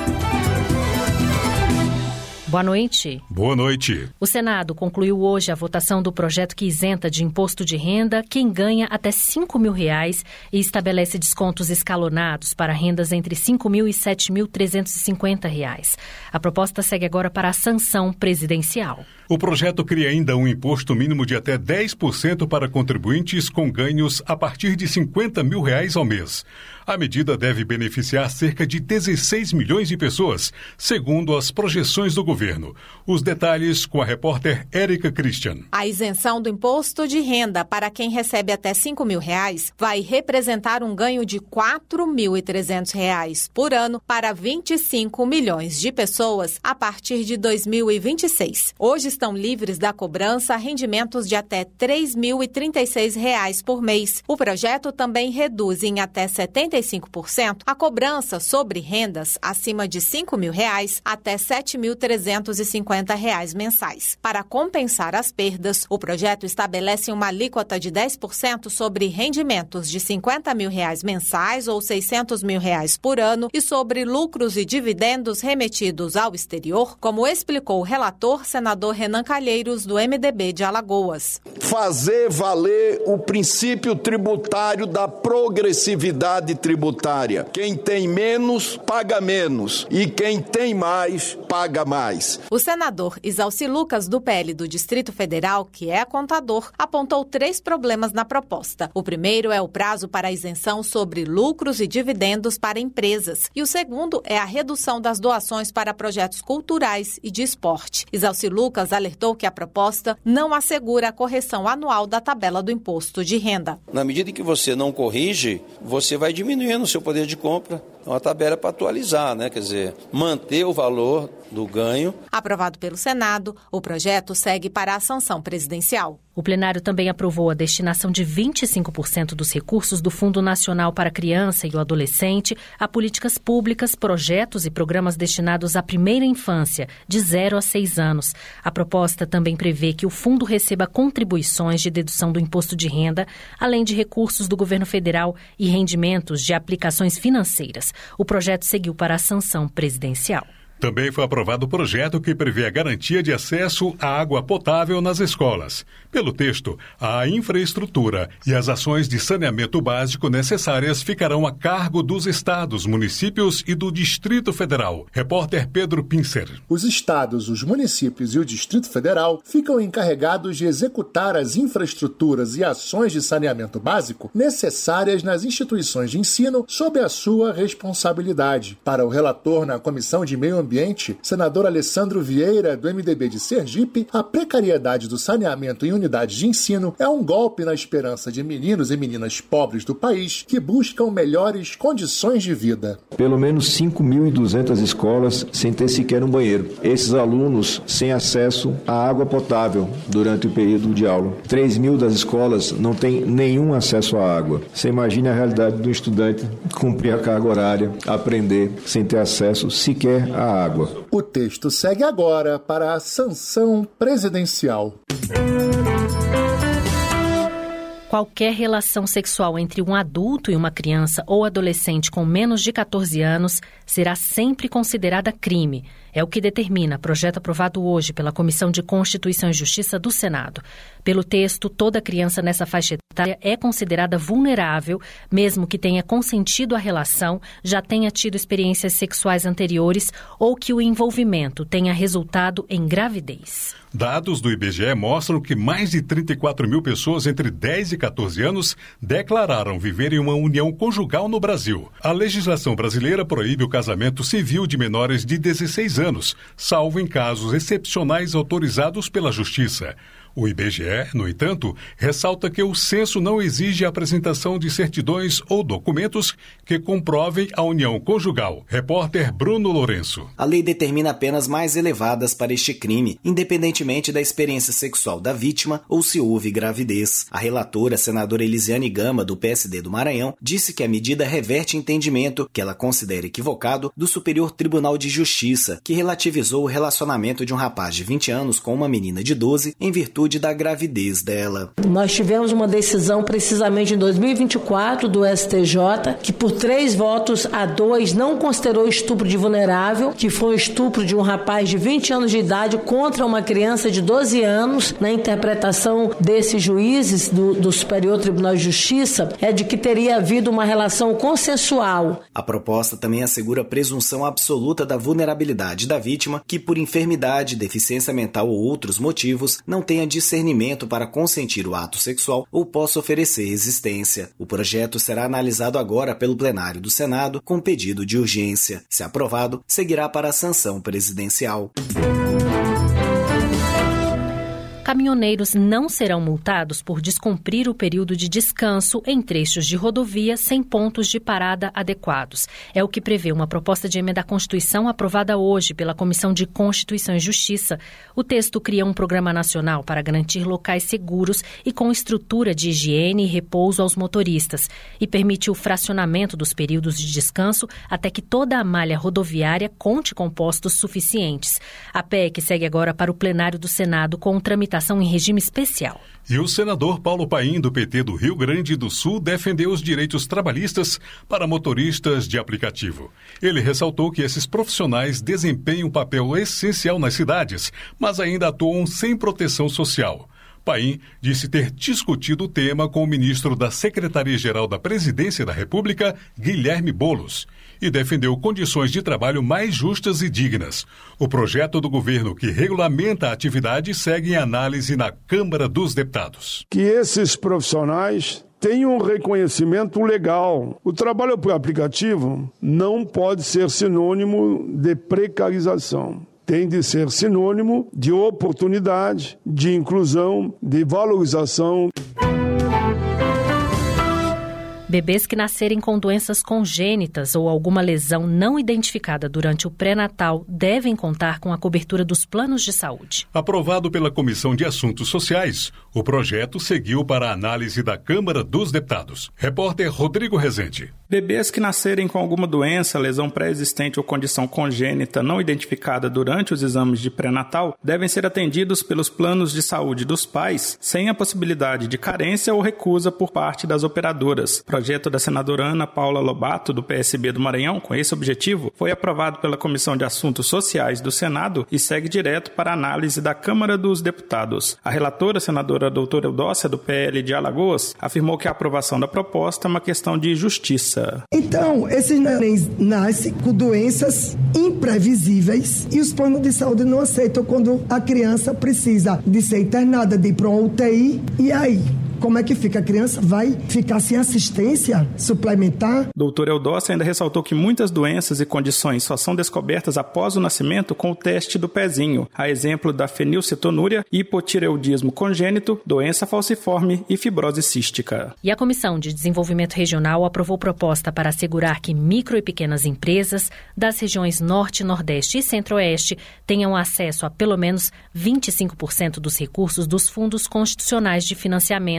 Boa noite. Boa noite. O Senado concluiu hoje a votação do projeto que isenta de imposto de renda quem ganha até cinco mil reais e estabelece descontos escalonados para rendas entre cinco mil e sete mil trezentos e cinquenta reais. A proposta segue agora para a sanção presidencial. O projeto cria ainda um imposto mínimo de até dez por cento para contribuintes com ganhos a partir de cinquenta mil reais ao mês. A medida deve beneficiar cerca de dezesseis milhões de pessoas, segundo as projeções do governo. Os detalhes com a repórter Érica Christian. A isenção do imposto de renda para quem recebe até cinco mil reais vai representar um ganho de quatro mil e trezentos reais por ano para vinte e cinco milhões de pessoas a partir de dois mil e vinte e seis. Hoje estão livres da cobrança rendimentos de até três mil e trinta e seis reais por mês. O projeto também reduz em até setenta e cinco por cento a cobrança sobre rendas acima de cinco mil reais até sete mil trezentos e cinquenta reais mensais. Para compensar as perdas, o projeto estabelece uma alíquota de dez por cento sobre rendimentos de cinquenta mil reais mensais ou seiscentos mil reais por ano e sobre lucros e dividendos remetidos ao exterior, como explicou o relator, senador Renan Calheiros, do M D B de Alagoas. Fazer valer o princípio tributário da progressividade tributária. Quem tem menos, paga menos. E quem tem mais, paga mais. O senador Isalci Lucas, do P L do Distrito Federal, que é contador, apontou três problemas na proposta. O primeiro é o prazo para a isenção sobre lucros e dividendos para empresas. E o segundo é a redução das doações para projetos culturais e de esporte. Isalci Lucas alertou que a proposta não assegura a correção anual da tabela do imposto de renda. Na medida em que você não corrige, você vai diminuindo o seu poder de compra. É uma tabela para atualizar, né? Quer dizer, manter o valor do ganho. Aprovado pelo Senado, o projeto segue para a sanção presidencial. O plenário também aprovou a destinação de vinte e cinco por cento dos recursos do Fundo Nacional para a Criança e o Adolescente a políticas públicas, projetos e programas destinados à primeira infância, de zero a seis anos. A proposta também prevê que o fundo receba contribuições de dedução do imposto de renda, além de recursos do governo federal e rendimentos de aplicações financeiras. O projeto seguiu para a sanção presidencial. Também foi aprovado o projeto que prevê a garantia de acesso à água potável nas escolas. Pelo texto, a infraestrutura e as ações de saneamento básico necessárias ficarão a cargo dos estados, municípios e do Distrito Federal. Repórter Pedro Pincer. Os estados, os municípios e o Distrito Federal ficam encarregados de executar as infraestruturas e ações de saneamento básico necessárias nas instituições de ensino sob a sua responsabilidade. Para o relator na Comissão de Meio Ambiente, Ambiente, senador Alessandro Vieira, do M D B de Sergipe, a precariedade do saneamento em unidades de ensino é um golpe na esperança de meninos e meninas pobres do país que buscam melhores condições de vida. Pelo menos cinco mil e duzentas escolas sem ter sequer um banheiro. Esses alunos sem acesso à água potável durante o período de aula. três mil das escolas não têm nenhum acesso à água. Você imagina a realidade do estudante cumprir a carga horária, aprender sem ter acesso sequer à água. Água. O texto segue agora para a sanção presidencial. Qualquer relação sexual entre um adulto e uma criança ou adolescente com menos de catorze anos será sempre considerada crime. É o que determina projeto aprovado hoje pela Comissão de Constituição e Justiça do Senado. Pelo texto, toda criança nessa faixa etária é considerada vulnerável, mesmo que tenha consentido a relação, já tenha tido experiências sexuais anteriores ou que o envolvimento tenha resultado em gravidez. Dados do I B G E mostram que mais de trinta e quatro mil pessoas entre dez e quatorze anos declararam viver em uma união conjugal no Brasil. A legislação brasileira proíbe o casamento civil de menores de dezesseis anos, salvo em casos excepcionais autorizados pela Justiça. O I B G E, no entanto, ressalta que o censo não exige a apresentação de certidões ou documentos que comprovem a união conjugal. Repórter Bruno Lourenço. A lei determina penas mais elevadas para este crime, independentemente da experiência sexual da vítima ou se houve gravidez. A relatora, senadora Elisiane Gama, do P S D do Maranhão, disse que a medida reverte entendimento, que ela considera equivocado, do Superior Tribunal de Justiça, que relativizou o relacionamento de um rapaz de vinte anos com uma menina de doze em virtude da gravidez dela. Nós tivemos uma decisão precisamente em dois mil e vinte e quatro do S T J que por três votos a dois não considerou estupro de vulnerável, que foi o estupro de um rapaz de vinte anos de idade contra uma criança de doze anos. Na interpretação desses juízes do, do Superior Tribunal de Justiça é de que teria havido uma relação consensual. A proposta também assegura a presunção absoluta da vulnerabilidade da vítima que por enfermidade, deficiência mental ou outros motivos não tenha discernimento para consentir o ato sexual ou possa oferecer resistência. O projeto será analisado agora pelo plenário do Senado com pedido de urgência. Se aprovado, seguirá para a sanção presidencial. Caminhoneiros não serão multados por descumprir o período de descanso em trechos de rodovia sem pontos de parada adequados. É o que prevê uma proposta de emenda à Constituição aprovada hoje pela Comissão de Constituição e Justiça. O texto cria um programa nacional para garantir locais seguros e com estrutura de higiene e repouso aos motoristas e permite o fracionamento dos períodos de descanso até que toda a malha rodoviária conte com postos suficientes. A P E C segue agora para o plenário do Senado com tramitação em regime especial. E o senador Paulo Paim, do P T do Rio Grande do Sul, defendeu os direitos trabalhistas para motoristas de aplicativo. Ele ressaltou que esses profissionais desempenham um papel essencial nas cidades, mas ainda atuam sem proteção social. Paim disse ter discutido o tema com o ministro da Secretaria-Geral da Presidência da República, Guilherme Boulos, e defendeu condições de trabalho mais justas e dignas. O projeto do governo que regulamenta a atividade segue em análise na Câmara dos Deputados. Que esses profissionais tenham um reconhecimento legal. O trabalho por aplicativo não pode ser sinônimo de precarização. Tem de ser sinônimo de oportunidade, de inclusão, de valorização. Bebês que nascerem com doenças congênitas ou alguma lesão não identificada durante o pré-natal devem contar com a cobertura dos planos de saúde. Aprovado pela Comissão de Assuntos Sociais, o projeto seguiu para a análise da Câmara dos Deputados. Repórter Rodrigo Rezende. Bebês que nascerem com alguma doença, lesão pré-existente ou condição congênita não identificada durante os exames de pré-natal devem ser atendidos pelos planos de saúde dos pais, sem a possibilidade de carência ou recusa por parte das operadoras. O projeto da senadora Ana Paula Lobato, do P S B do Maranhão, com esse objetivo, foi aprovado pela Comissão de Assuntos Sociais do Senado e segue direto para a análise da Câmara dos Deputados. A relatora, senadora doutora Eudócia, do P L de Alagoas, afirmou que a aprovação da proposta é uma questão de justiça. Então, esses nenéns nascem com doenças imprevisíveis e os planos de saúde não aceitam quando a criança precisa de ser internada, de ir para uma U T I. E aí? Como é que fica? A criança vai ficar sem assistência suplementar? Doutora Eudócia ainda ressaltou que muitas doenças e condições só são descobertas após o nascimento com o teste do pezinho, a exemplo da fenilcetonúria, hipotireoidismo congênito, doença falciforme e fibrose cística. E a Comissão de Desenvolvimento Regional aprovou proposta para assegurar que micro e pequenas empresas das regiões Norte, Nordeste e Centro-Oeste tenham acesso a pelo menos vinte e cinco por cento dos recursos dos fundos constitucionais de financiamento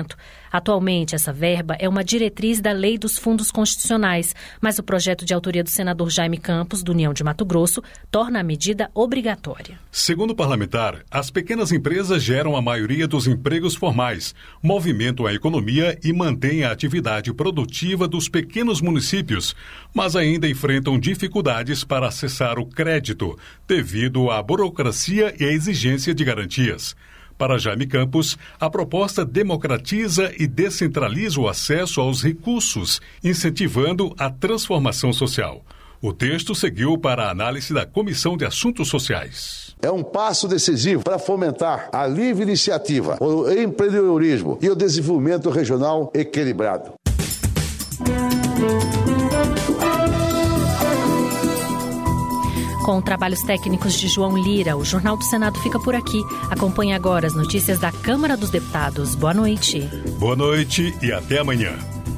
orçamento. Atualmente, essa verba é uma diretriz da Lei dos Fundos Constitucionais, mas o projeto de autoria do senador Jaime Campos, do União de Mato Grosso, torna a medida obrigatória. Segundo o parlamentar, as pequenas empresas geram a maioria dos empregos formais, movimentam a economia e mantêm a atividade produtiva dos pequenos municípios, mas ainda enfrentam dificuldades para acessar o crédito, devido à burocracia e à exigência de garantias. Para Jaime Campos, a proposta democratiza e descentraliza o acesso aos recursos, incentivando a transformação social. O texto seguiu para a análise da Comissão de Assuntos Sociais. É um passo decisivo para fomentar a livre iniciativa, o empreendedorismo e o desenvolvimento regional equilibrado. Com trabalhos técnicos de João Lira, o Jornal do Senado fica por aqui. Acompanhe agora as notícias da Câmara dos Deputados. Boa noite. Boa noite e até amanhã.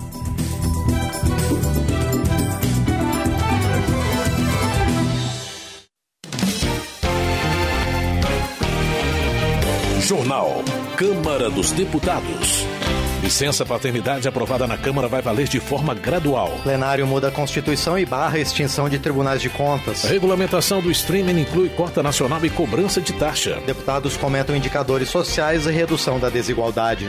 Jornal Câmara dos Deputados. Licença paternidade aprovada na Câmara vai valer de forma gradual. Plenário muda a Constituição e barra a extinção de tribunais de contas. A regulamentação do streaming inclui cota nacional e cobrança de taxa. Deputados comentam indicadores sociais e redução da desigualdade.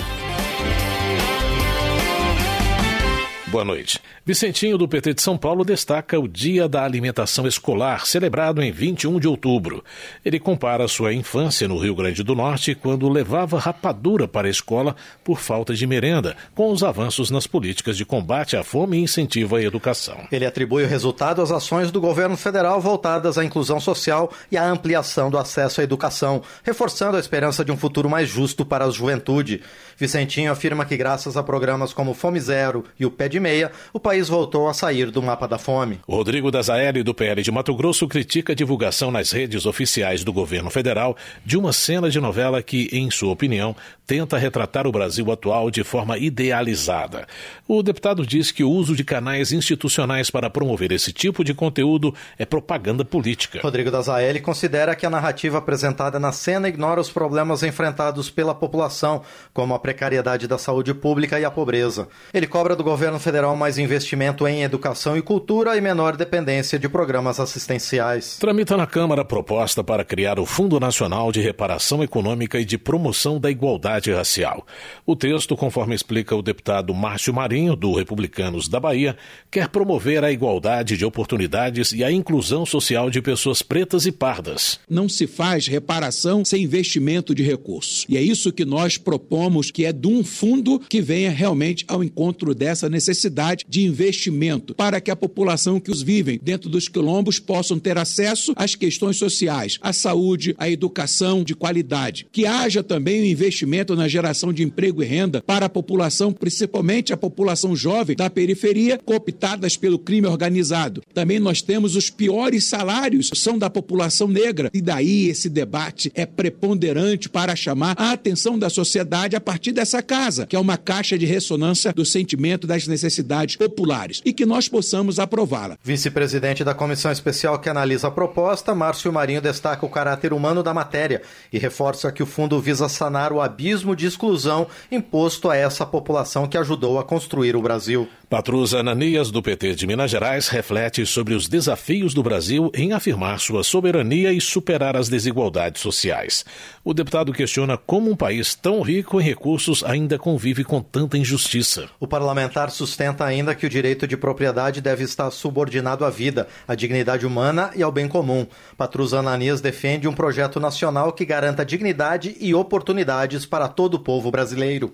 Boa noite. Vicentinho, do P T de São Paulo, destaca o Dia da Alimentação Escolar, celebrado em vinte e um de outubro. Ele compara sua infância no Rio Grande do Norte, quando levava rapadura para a escola por falta de merenda, com os avanços nas políticas de combate à fome e incentivo à educação. Ele atribui o resultado às ações do governo federal voltadas à inclusão social e à ampliação do acesso à educação, reforçando a esperança de um futuro mais justo para a juventude. Vicentinho afirma que, graças a programas como Fome Zero e o Pé de Meia, o país voltou a sair do mapa da fome. Rodrigo Dazaelli, do P L de Mato Grosso, critica a divulgação nas redes oficiais do governo federal de uma cena de novela que, em sua opinião, tenta retratar o Brasil atual de forma idealizada. O deputado diz que o uso de canais institucionais para promover esse tipo de conteúdo é propaganda política. Rodrigo Dazaelli considera que a narrativa apresentada na cena ignora os problemas enfrentados pela população, como a precariedade da saúde pública e a pobreza. Ele cobra do governo federal mais investimento em educação e cultura e menor dependência de programas assistenciais. Tramita na Câmara a proposta para criar o Fundo Nacional de Reparação Econômica e de Promoção da Igualdade Racial. O texto, conforme explica o deputado Márcio Marinho, do Republicanos da Bahia, quer promover a igualdade de oportunidades e a inclusão social de pessoas pretas e pardas. Não se faz reparação sem investimento de recursos. E é isso que nós propomos, que é de um fundo que venha realmente ao encontro dessa necessidade de investimento para que a população que os vivem dentro dos quilombos possam ter acesso às questões sociais, à saúde, à educação de qualidade. Que haja também o investimento na geração de emprego e renda para a população, principalmente a população jovem da periferia, cooptadas pelo crime organizado. Também nós temos os piores salários, são da população negra, e daí esse debate é preponderante para chamar a atenção da sociedade a partir dessa casa, que é uma caixa de ressonância do sentimento das necessidades populares, e que nós possamos aprová-la. Vice-presidente da Comissão Especial que analisa a proposta, Márcio Marinho destaca o caráter humano da matéria e reforça que o fundo visa sanar o abismo de exclusão imposto a essa população que ajudou a construir o Brasil. Patrus Ananias, do P T de Minas Gerais, reflete sobre os desafios do Brasil em afirmar sua soberania e superar as desigualdades sociais. O deputado questiona como um país tão rico em recursos ainda convive com tanta injustiça. O parlamentar sustenta ainda que o direito de propriedade deve estar subordinado à vida, à dignidade humana e ao bem comum. Patrus Ananias defende um projeto nacional que garanta dignidade e oportunidades para todo o povo brasileiro.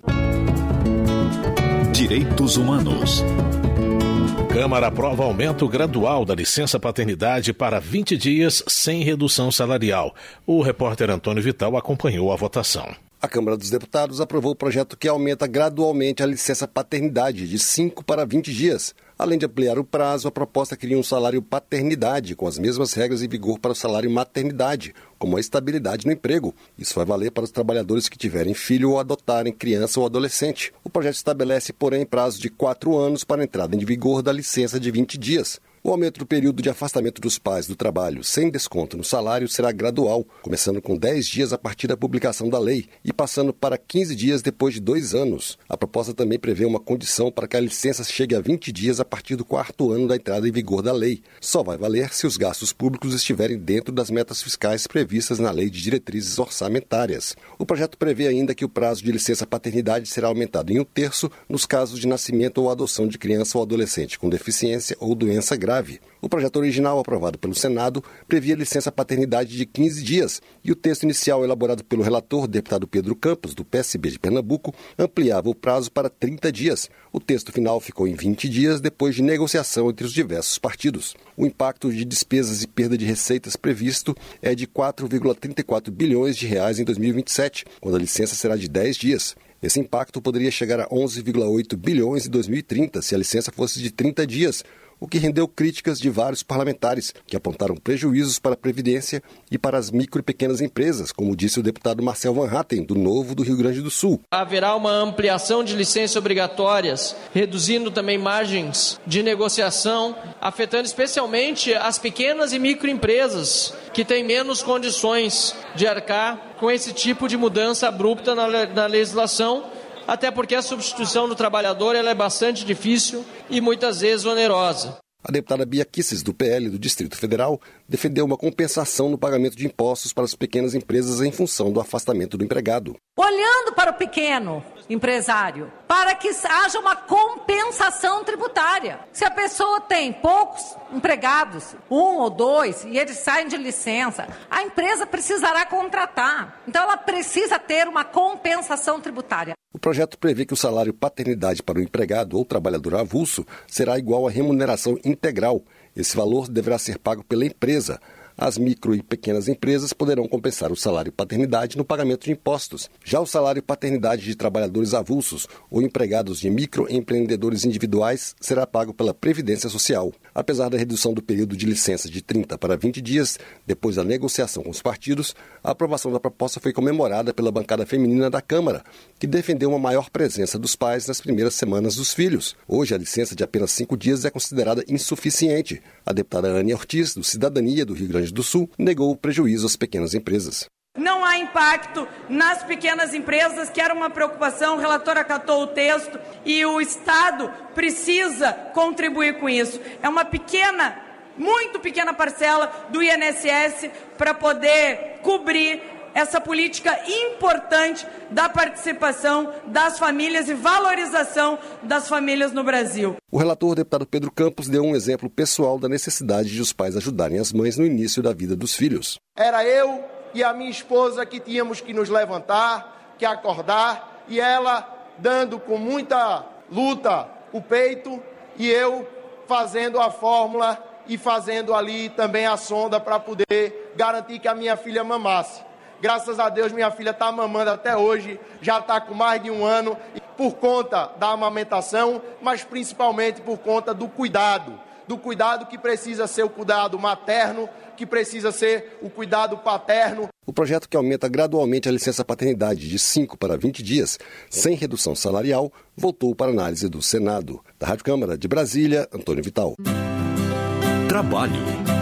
Direitos Humanos. Câmara aprova aumento gradual da licença paternidade para vinte dias sem redução salarial. O repórter Antônio Vital acompanhou a votação. A Câmara dos Deputados aprovou o projeto que aumenta gradualmente a licença paternidade de cinco para vinte dias. Além de ampliar o prazo, a proposta cria um salário paternidade com as mesmas regras em vigor para o salário maternidade, como a estabilidade no emprego. Isso vai valer para os trabalhadores que tiverem filho ou adotarem criança ou adolescente. O projeto estabelece, porém, prazo de quatro anos para a entrada em vigor da licença de vinte dias. O aumento do período de afastamento dos pais do trabalho sem desconto no salário será gradual, começando com dez dias a partir da publicação da lei e passando para quinze dias depois de dois anos. A proposta também prevê uma condição para que a licença chegue a vinte dias a partir do quarto ano da entrada em vigor da lei. Só vai valer se os gastos públicos estiverem dentro das metas fiscais previstas na Lei de Diretrizes Orçamentárias. O projeto prevê ainda que o prazo de licença paternidade será aumentado em um terço nos casos de nascimento ou adoção de criança ou adolescente com deficiência ou doença grave. O projeto original, aprovado pelo Senado, previa licença paternidade de quinze dias e o texto inicial elaborado pelo relator, deputado Pedro Campos, do P S B de Pernambuco, ampliava o prazo para trinta dias. O texto final ficou em vinte dias depois de negociação entre os diversos partidos. O impacto de despesas e perda de receitas previsto é de quatro vírgula trinta e quatro bilhões de reais em dois mil e vinte e sete, quando a licença será de dez dias. Esse impacto poderia chegar a onze vírgula oito bilhões em dois mil e trinta se a licença fosse de trinta dias, o que rendeu críticas de vários parlamentares, que apontaram prejuízos para a Previdência e para as micro e pequenas empresas, como disse o deputado Marcel Van Hatten, do Novo do Rio Grande do Sul. Haverá uma ampliação de licenças obrigatórias, reduzindo também margens de negociação, afetando especialmente as pequenas e microempresas, que têm menos condições de arcar com esse tipo de mudança abrupta na, na legislação, até porque a substituição do trabalhador ela é bastante difícil e muitas vezes onerosa. A deputada Bia Kicis, do P L do Distrito Federal, defendeu uma compensação no pagamento de impostos para as pequenas empresas em função do afastamento do empregado. Olhando para o pequeno empresário, para que haja uma compensação tributária. Se a pessoa tem poucos empregados, um ou dois, e eles saem de licença, a empresa precisará contratar. Então ela precisa ter uma compensação tributária. O projeto prevê que o salário paternidade para o empregado ou trabalhador avulso será igual à remuneração integral. Esse valor deverá ser pago pela empresa. As micro e pequenas empresas poderão compensar o salário paternidade no pagamento de impostos. Já o salário paternidade de trabalhadores avulsos ou empregados de microempreendedores individuais será pago pela Previdência Social. Apesar da redução do período de licença de trinta para vinte dias, depois da negociação com os partidos, a aprovação da proposta foi comemorada pela bancada feminina da Câmara, que defendeu uma maior presença dos pais nas primeiras semanas dos filhos. Hoje, a licença de apenas cinco dias é considerada insuficiente. A deputada Ania Ortiz, do Cidadania do Rio Grande do Sul, negou o prejuízo às pequenas empresas. Não há impacto nas pequenas empresas, que era uma preocupação, o relator acatou o texto e o Estado precisa contribuir com isso. É uma pequena, muito pequena parcela do I N S S para poder cobrir essa política importante da participação das famílias e valorização das famílias no Brasil. O relator, deputado Pedro Campos, deu um exemplo pessoal da necessidade de os pais ajudarem as mães no início da vida dos filhos. Era eu e a minha esposa que tínhamos que nos levantar, que acordar, e ela dando com muita luta o peito e eu fazendo a fórmula e fazendo ali também a sonda para poder garantir que a minha filha mamasse. Graças a Deus, minha filha está mamando até hoje, já está com mais de um ano, por conta da amamentação, mas principalmente por conta do cuidado, do cuidado que precisa ser o cuidado materno, que precisa ser o cuidado paterno. O projeto, que aumenta gradualmente a licença paternidade de cinco para vinte dias, sem redução salarial, voltou para análise do Senado. Da Rádio Câmara de Brasília, Antônio Vital. Trabalho.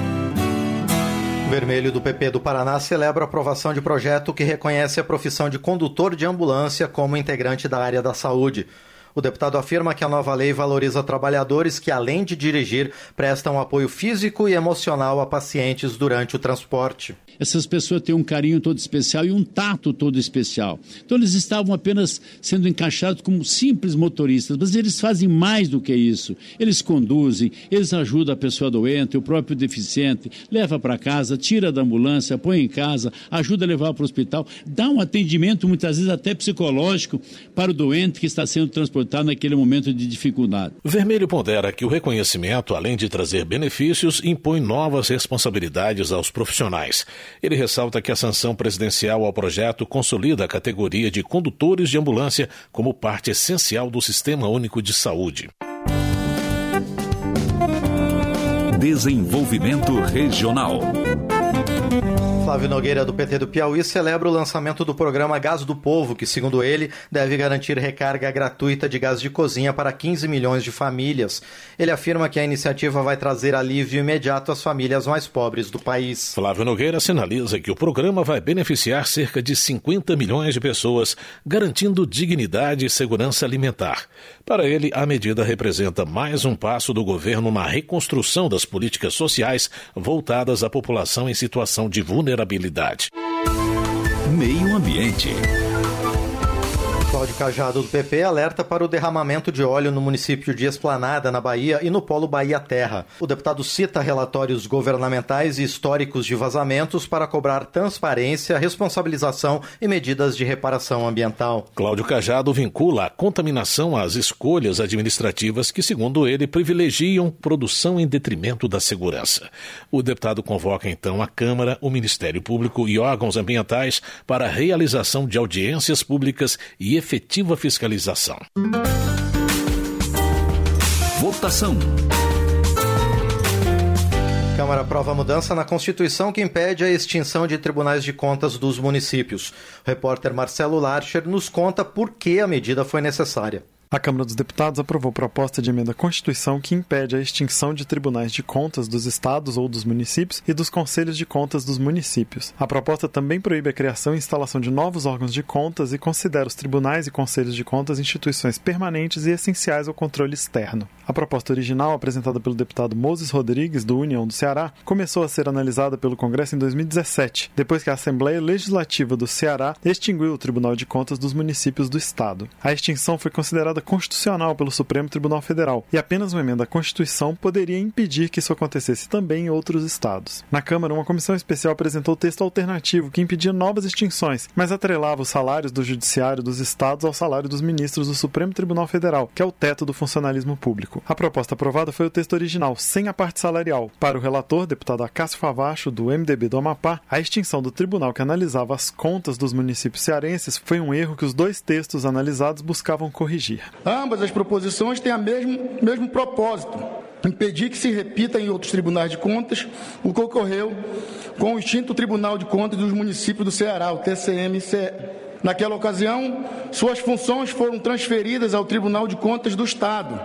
O Vermelho do P P do Paraná celebra a aprovação de projeto que reconhece a profissão de condutor de ambulância como integrante da área da saúde. O deputado afirma que a nova lei valoriza trabalhadores que, além de dirigir, prestam apoio físico e emocional a pacientes durante o transporte. Essas pessoas têm um carinho todo especial e um tato todo especial. Então eles estavam apenas sendo encaixados como simples motoristas, mas eles fazem mais do que isso. Eles conduzem, eles ajudam a pessoa doente, o próprio deficiente, leva para casa, tira da ambulância, põe em casa, ajuda a levar para o hospital, dá um atendimento muitas vezes até psicológico para o doente que está sendo transportado naquele momento de dificuldade. Vermelho pondera que o reconhecimento, além de trazer benefícios, impõe novas responsabilidades aos profissionais. Ele ressalta que a sanção presidencial ao projeto consolida a categoria de condutores de ambulância como parte essencial do Sistema Único de Saúde. Desenvolvimento Regional. Flávio Nogueira, do P T do Piauí, celebra o lançamento do programa Gás do Povo, que, segundo ele, deve garantir recarga gratuita de gás de cozinha para quinze milhões de famílias. Ele afirma que a iniciativa vai trazer alívio imediato às famílias mais pobres do país. Flávio Nogueira sinaliza que o programa vai beneficiar cerca de cinquenta milhões de pessoas, garantindo dignidade e segurança alimentar. Para ele, a medida representa mais um passo do governo na reconstrução das políticas sociais voltadas à população em situação de vulnerabilidade. Meio Ambiente. Cláudio Cajado, do P P, alerta para o derramamento de óleo no município de Esplanada, na Bahia, e no polo Bahia Terra. O deputado cita relatórios governamentais e históricos de vazamentos para cobrar transparência, responsabilização e medidas de reparação ambiental. Cláudio Cajado vincula a contaminação às escolhas administrativas que, segundo ele, privilegiam produção em detrimento da segurança. O deputado convoca, então, a Câmara, o Ministério Público e órgãos ambientais para a realização de audiências públicas e efetiva fiscalização. Votação. Câmara aprova a mudança na Constituição que impede a extinção de tribunais de contas dos municípios. O repórter Marcelo Larcher nos conta por que a medida foi necessária. A Câmara dos Deputados aprovou proposta de emenda à Constituição que impede a extinção de tribunais de contas dos estados ou dos municípios e dos conselhos de contas dos municípios. A proposta também proíbe a criação e instalação de novos órgãos de contas e considera os tribunais e conselhos de contas instituições permanentes e essenciais ao controle externo. A proposta original, apresentada pelo deputado Moses Rodrigues, do União do Ceará, começou a ser analisada pelo Congresso em dois mil e dezessete, depois que a Assembleia Legislativa do Ceará extinguiu o Tribunal de Contas dos municípios do estado. A extinção foi considerada constitucional pelo Supremo Tribunal Federal e apenas uma emenda à Constituição poderia impedir que isso acontecesse também em outros estados. Na Câmara, uma comissão especial apresentou texto alternativo que impedia novas extinções, mas atrelava os salários do Judiciário dos estados ao salário dos ministros do Supremo Tribunal Federal, que é o teto do funcionalismo público. A proposta aprovada foi o texto original, sem a parte salarial. Para o relator, deputado Acácio Favacho, do M D B do Amapá, a extinção do tribunal que analisava as contas dos municípios cearenses foi um erro que os dois textos analisados buscavam corrigir. Ambas as proposições têm o mesmo, mesmo propósito: impedir que se repita em outros tribunais de contas o que ocorreu com o extinto Tribunal de Contas dos Municípios do Ceará, o T C M C E. Naquela ocasião, suas funções foram transferidas ao Tribunal de Contas do Estado,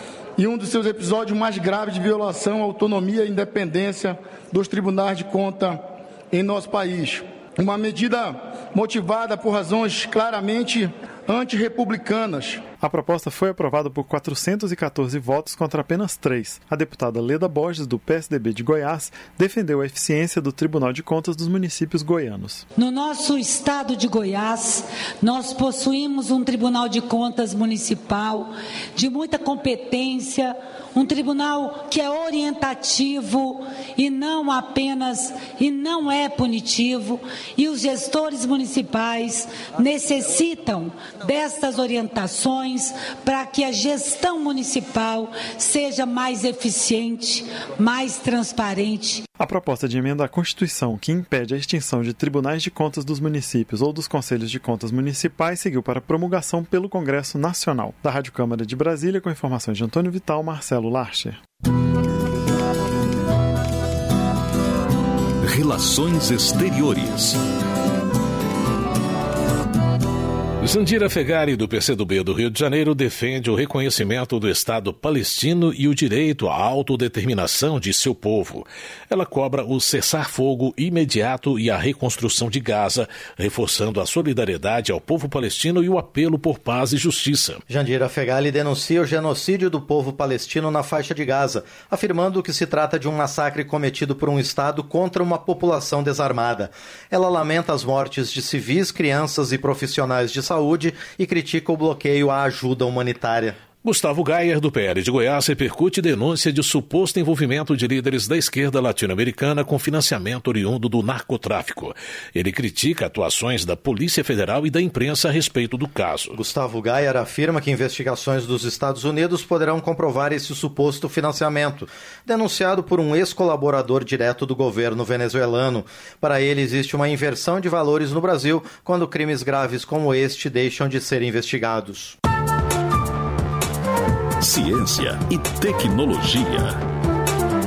e um dos seus episódios mais graves de violação à autonomia e independência dos tribunais de conta em nosso país. Uma medida motivada por razões claramente antirrepublicanas. A proposta foi aprovada por quatrocentos e quatorze votos contra apenas três. A deputada Leda Borges, do P S D B de Goiás, defendeu a eficiência do Tribunal de Contas dos municípios goianos. No nosso estado de Goiás, nós possuímos um Tribunal de Contas municipal de muita competência, um tribunal que é orientativo e não apenas, e não é punitivo, e os gestores municipais necessitam destas orientações para que a gestão municipal seja mais eficiente, mais transparente. A proposta de emenda à Constituição que impede a extinção de tribunais de contas dos municípios ou dos conselhos de contas municipais seguiu para promulgação pelo Congresso Nacional. Da Rádio Câmara de Brasília, com informações de Antônio Vital, Marcelo Larcher. Relações Exteriores. Jandira Fegari, do P C do B do Rio de Janeiro, defende o reconhecimento do Estado palestino e o direito à autodeterminação de seu povo. Ela cobra o cessar-fogo imediato e a reconstrução de Gaza, reforçando a solidariedade ao povo palestino e o apelo por paz e justiça. Jandira Fegari denuncia o genocídio do povo palestino na faixa de Gaza, afirmando que se trata de um massacre cometido por um Estado contra uma população desarmada. Ela lamenta as mortes de civis, crianças e profissionais de saúde saúde e critica o bloqueio à ajuda humanitária. Gustavo Gayer, do P L de Goiás, repercute denúncia de suposto envolvimento de líderes da esquerda latino-americana com financiamento oriundo do narcotráfico. Ele critica atuações da Polícia Federal e da imprensa a respeito do caso. Gustavo Gayer afirma que investigações dos Estados Unidos poderão comprovar esse suposto financiamento, denunciado por um ex-colaborador direto do governo venezuelano. Para ele, existe uma inversão de valores no Brasil quando crimes graves como este deixam de ser investigados. Ciência e tecnologia.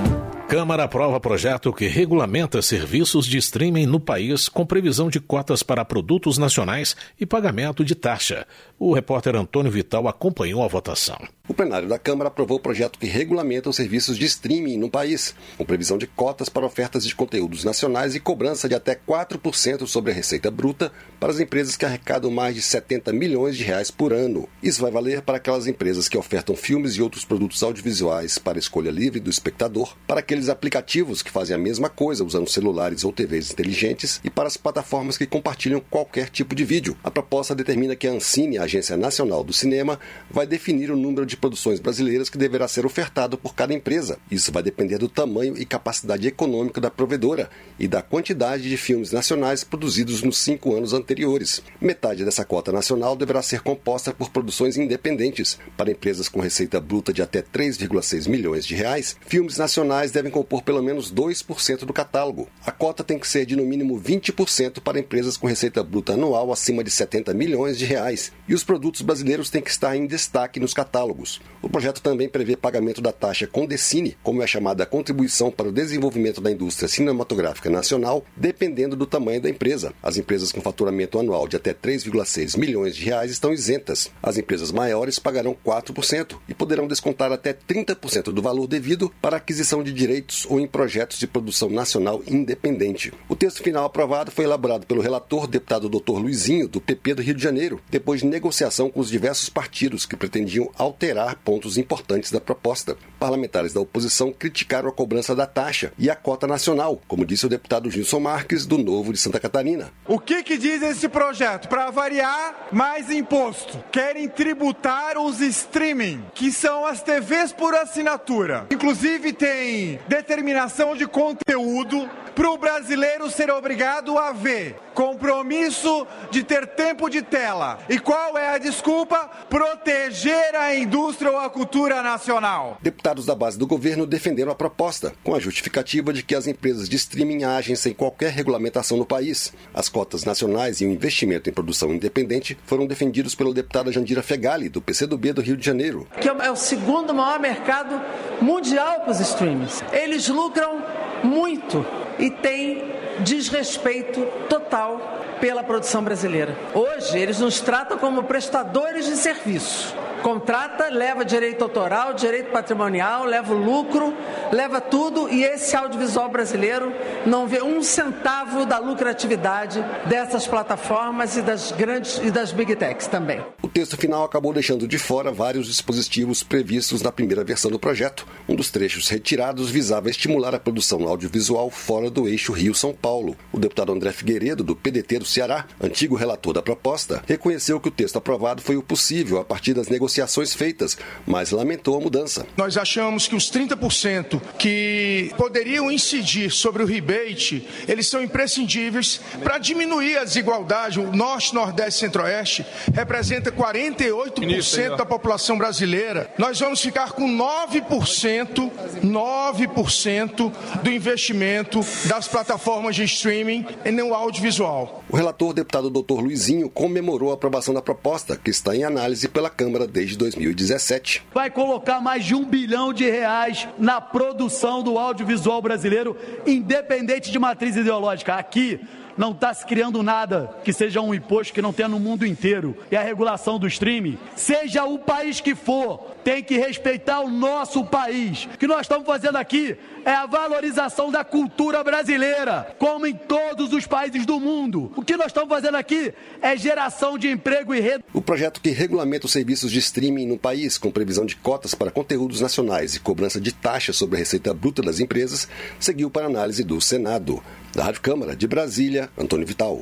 Câmara aprova projeto que regulamenta serviços de streaming no país com previsão de cotas para produtos nacionais e pagamento de taxa. O repórter Antônio Vital acompanhou a votação. O plenário da Câmara aprovou o projeto que regulamenta os serviços de streaming no país, com previsão de cotas para ofertas de conteúdos nacionais e cobrança de até quatro por cento sobre a receita bruta para as empresas que arrecadam mais de setenta milhões de reais por ano. Isso vai valer para aquelas empresas que ofertam filmes e outros produtos audiovisuais para escolha livre do espectador, para aqueles aplicativos que fazem a mesma coisa usando celulares ou T Vs inteligentes e para as plataformas que compartilham qualquer tipo de vídeo. A proposta determina que a Ancine, a Agência Nacional do Cinema, vai definir o número de produções brasileiras que deverá ser ofertado por cada empresa. Isso vai depender do tamanho e capacidade econômica da provedora e da quantidade de filmes nacionais produzidos nos cinco anos anteriores. Metade dessa cota nacional deverá ser composta por produções independentes. Para empresas com receita bruta de até três vírgula seis milhões de reais, filmes nacionais devem compor pelo menos dois por cento do catálogo. A cota tem que ser de no mínimo vinte por cento para empresas com receita bruta anual acima de setenta milhões de reais. E os produtos brasileiros têm que estar em destaque nos catálogos. O projeto também prevê pagamento da taxa Condecine, como é chamada a contribuição para o desenvolvimento da indústria cinematográfica nacional, dependendo do tamanho da empresa. As empresas com faturamento anual de até três vírgula seis milhões de reais estão isentas. As empresas maiores pagarão quatro por cento e poderão descontar até trinta por cento do valor devido para aquisição de direitos ou em projetos de produção nacional independente. O texto final aprovado foi elaborado pelo relator, deputado doutor Luizinho, do P P do Rio de Janeiro, depois de negociação com os diversos partidos que pretendiam alterar pontos importantes da proposta. Parlamentares da oposição criticaram a cobrança da taxa e a cota nacional, como disse o deputado Gilson Marques, do Novo de Santa Catarina. O que que diz esse projeto? Para variar, mais imposto. Querem tributar os streaming, que são as T Vs por assinatura. Inclusive tem determinação de conteúdo para o brasileiro ser obrigado a ver. Compromisso de ter tempo de tela. E qual é a desculpa? Proteger a indústria ou a cultura nacional. Deputados da base do governo defenderam a proposta, com a justificativa de que as empresas de streaming agem sem qualquer regulamentação no país. As cotas nacionais e o investimento em produção independente foram defendidos pela deputada Jandira Fegali, do P C do B do Rio de Janeiro. Que é o segundo maior mercado mundial para os streamings. Eles lucram muito e têm desrespeito total pela produção brasileira. Hoje, eles nos tratam como prestadores de serviço. Contrata, leva direito autoral, direito patrimonial, leva o lucro, leva tudo, e esse audiovisual brasileiro não vê um centavo da lucratividade dessas plataformas e das grandes e das big techs também. O texto final acabou deixando de fora vários dispositivos previstos na primeira versão do projeto. Um dos trechos retirados visava estimular a produção audiovisual fora do eixo Rio-São Paulo. O deputado André Figueiredo, do P D T do Ceará, antigo relator da proposta, reconheceu que o texto aprovado foi o possível a partir das negociações negociações feitas, mas lamentou a mudança. Nós achamos que os trinta por cento que poderiam incidir sobre o rebate, eles são imprescindíveis para diminuir a desigualdade. O Norte, Nordeste e Centro-Oeste representa quarenta e oito por cento da população brasileira. Nós vamos ficar com nove por cento, nove por cento do investimento das plataformas de streaming no audiovisual. O relator, deputado doutor Luizinho, comemorou a aprovação da proposta, que está em análise pela Câmara desde dois mil e dezessete. Vai colocar mais de um bilhão de reais na produção do audiovisual brasileiro, independente de matriz ideológica. Aqui não está se criando nada que seja um imposto que não tenha no mundo inteiro. E a regulação do streaming, seja o país que for, tem que respeitar o nosso país. O que nós estamos fazendo aqui é a valorização da cultura brasileira, como em todos os países do mundo. O que nós estamos fazendo aqui é geração de emprego e renda. O projeto que regulamenta os serviços de streaming no país, com previsão de cotas para conteúdos nacionais e cobrança de taxas sobre a receita bruta das empresas, seguiu para análise do Senado. Da Rádio Câmara de Brasília, Antônio Vital.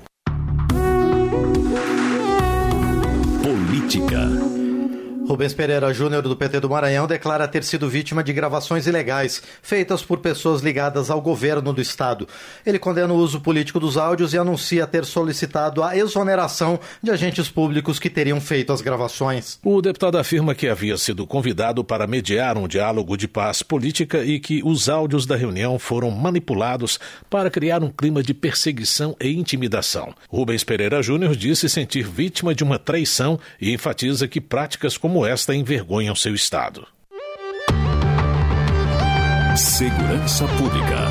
Política. Rubens Pereira Júnior, do P T do Maranhão, declara ter sido vítima de gravações ilegais feitas por pessoas ligadas ao governo do estado. Ele condena o uso político dos áudios e anuncia ter solicitado a exoneração de agentes públicos que teriam feito as gravações. O deputado afirma que havia sido convidado para mediar um diálogo de paz política e que os áudios da reunião foram manipulados para criar um clima de perseguição e intimidação. Rubens Pereira Júnior disse sentir vítima de uma traição e enfatiza que práticas como esta envergonham seu estado. Segurança Pública.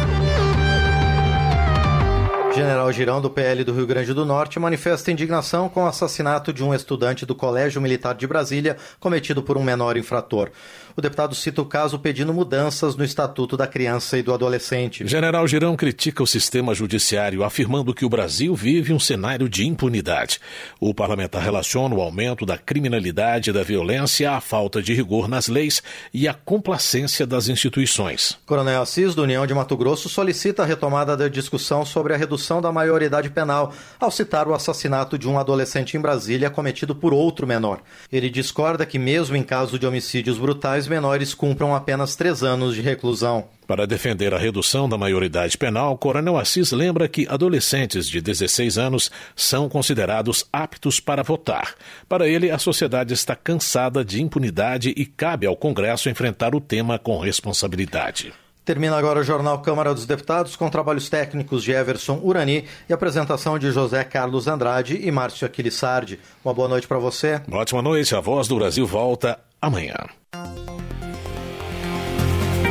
General Girão, do P L do Rio Grande do Norte, manifesta indignação com o assassinato de um estudante do Colégio Militar de Brasília, cometido por um menor infrator. O deputado cita o caso pedindo mudanças no Estatuto da Criança e do Adolescente. General Girão critica o sistema judiciário, afirmando que o Brasil vive um cenário de impunidade. O parlamentar relaciona o aumento da criminalidade e da violência à falta de rigor nas leis e à complacência das instituições. Coronel Assis, do União de Mato Grosso, solicita a retomada da discussão sobre a redução da maioridade penal, ao citar o assassinato de um adolescente em Brasília cometido por outro menor. Ele discorda que, mesmo em caso de homicídios brutais, menores cumpram apenas três anos de reclusão. Para defender a redução da maioridade penal, Coronel Assis lembra que adolescentes de dezesseis anos são considerados aptos para votar. Para ele, a sociedade está cansada de impunidade e cabe ao Congresso enfrentar o tema com responsabilidade. Termina agora o Jornal Câmara dos Deputados com trabalhos técnicos de Everson Urani e apresentação de José Carlos Andrade e Márcio Aquilissardi. Uma boa noite para você. Uma ótima noite. A Voz do Brasil volta amanhã.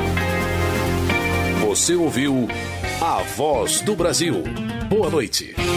Você ouviu A Voz do Brasil. Boa noite.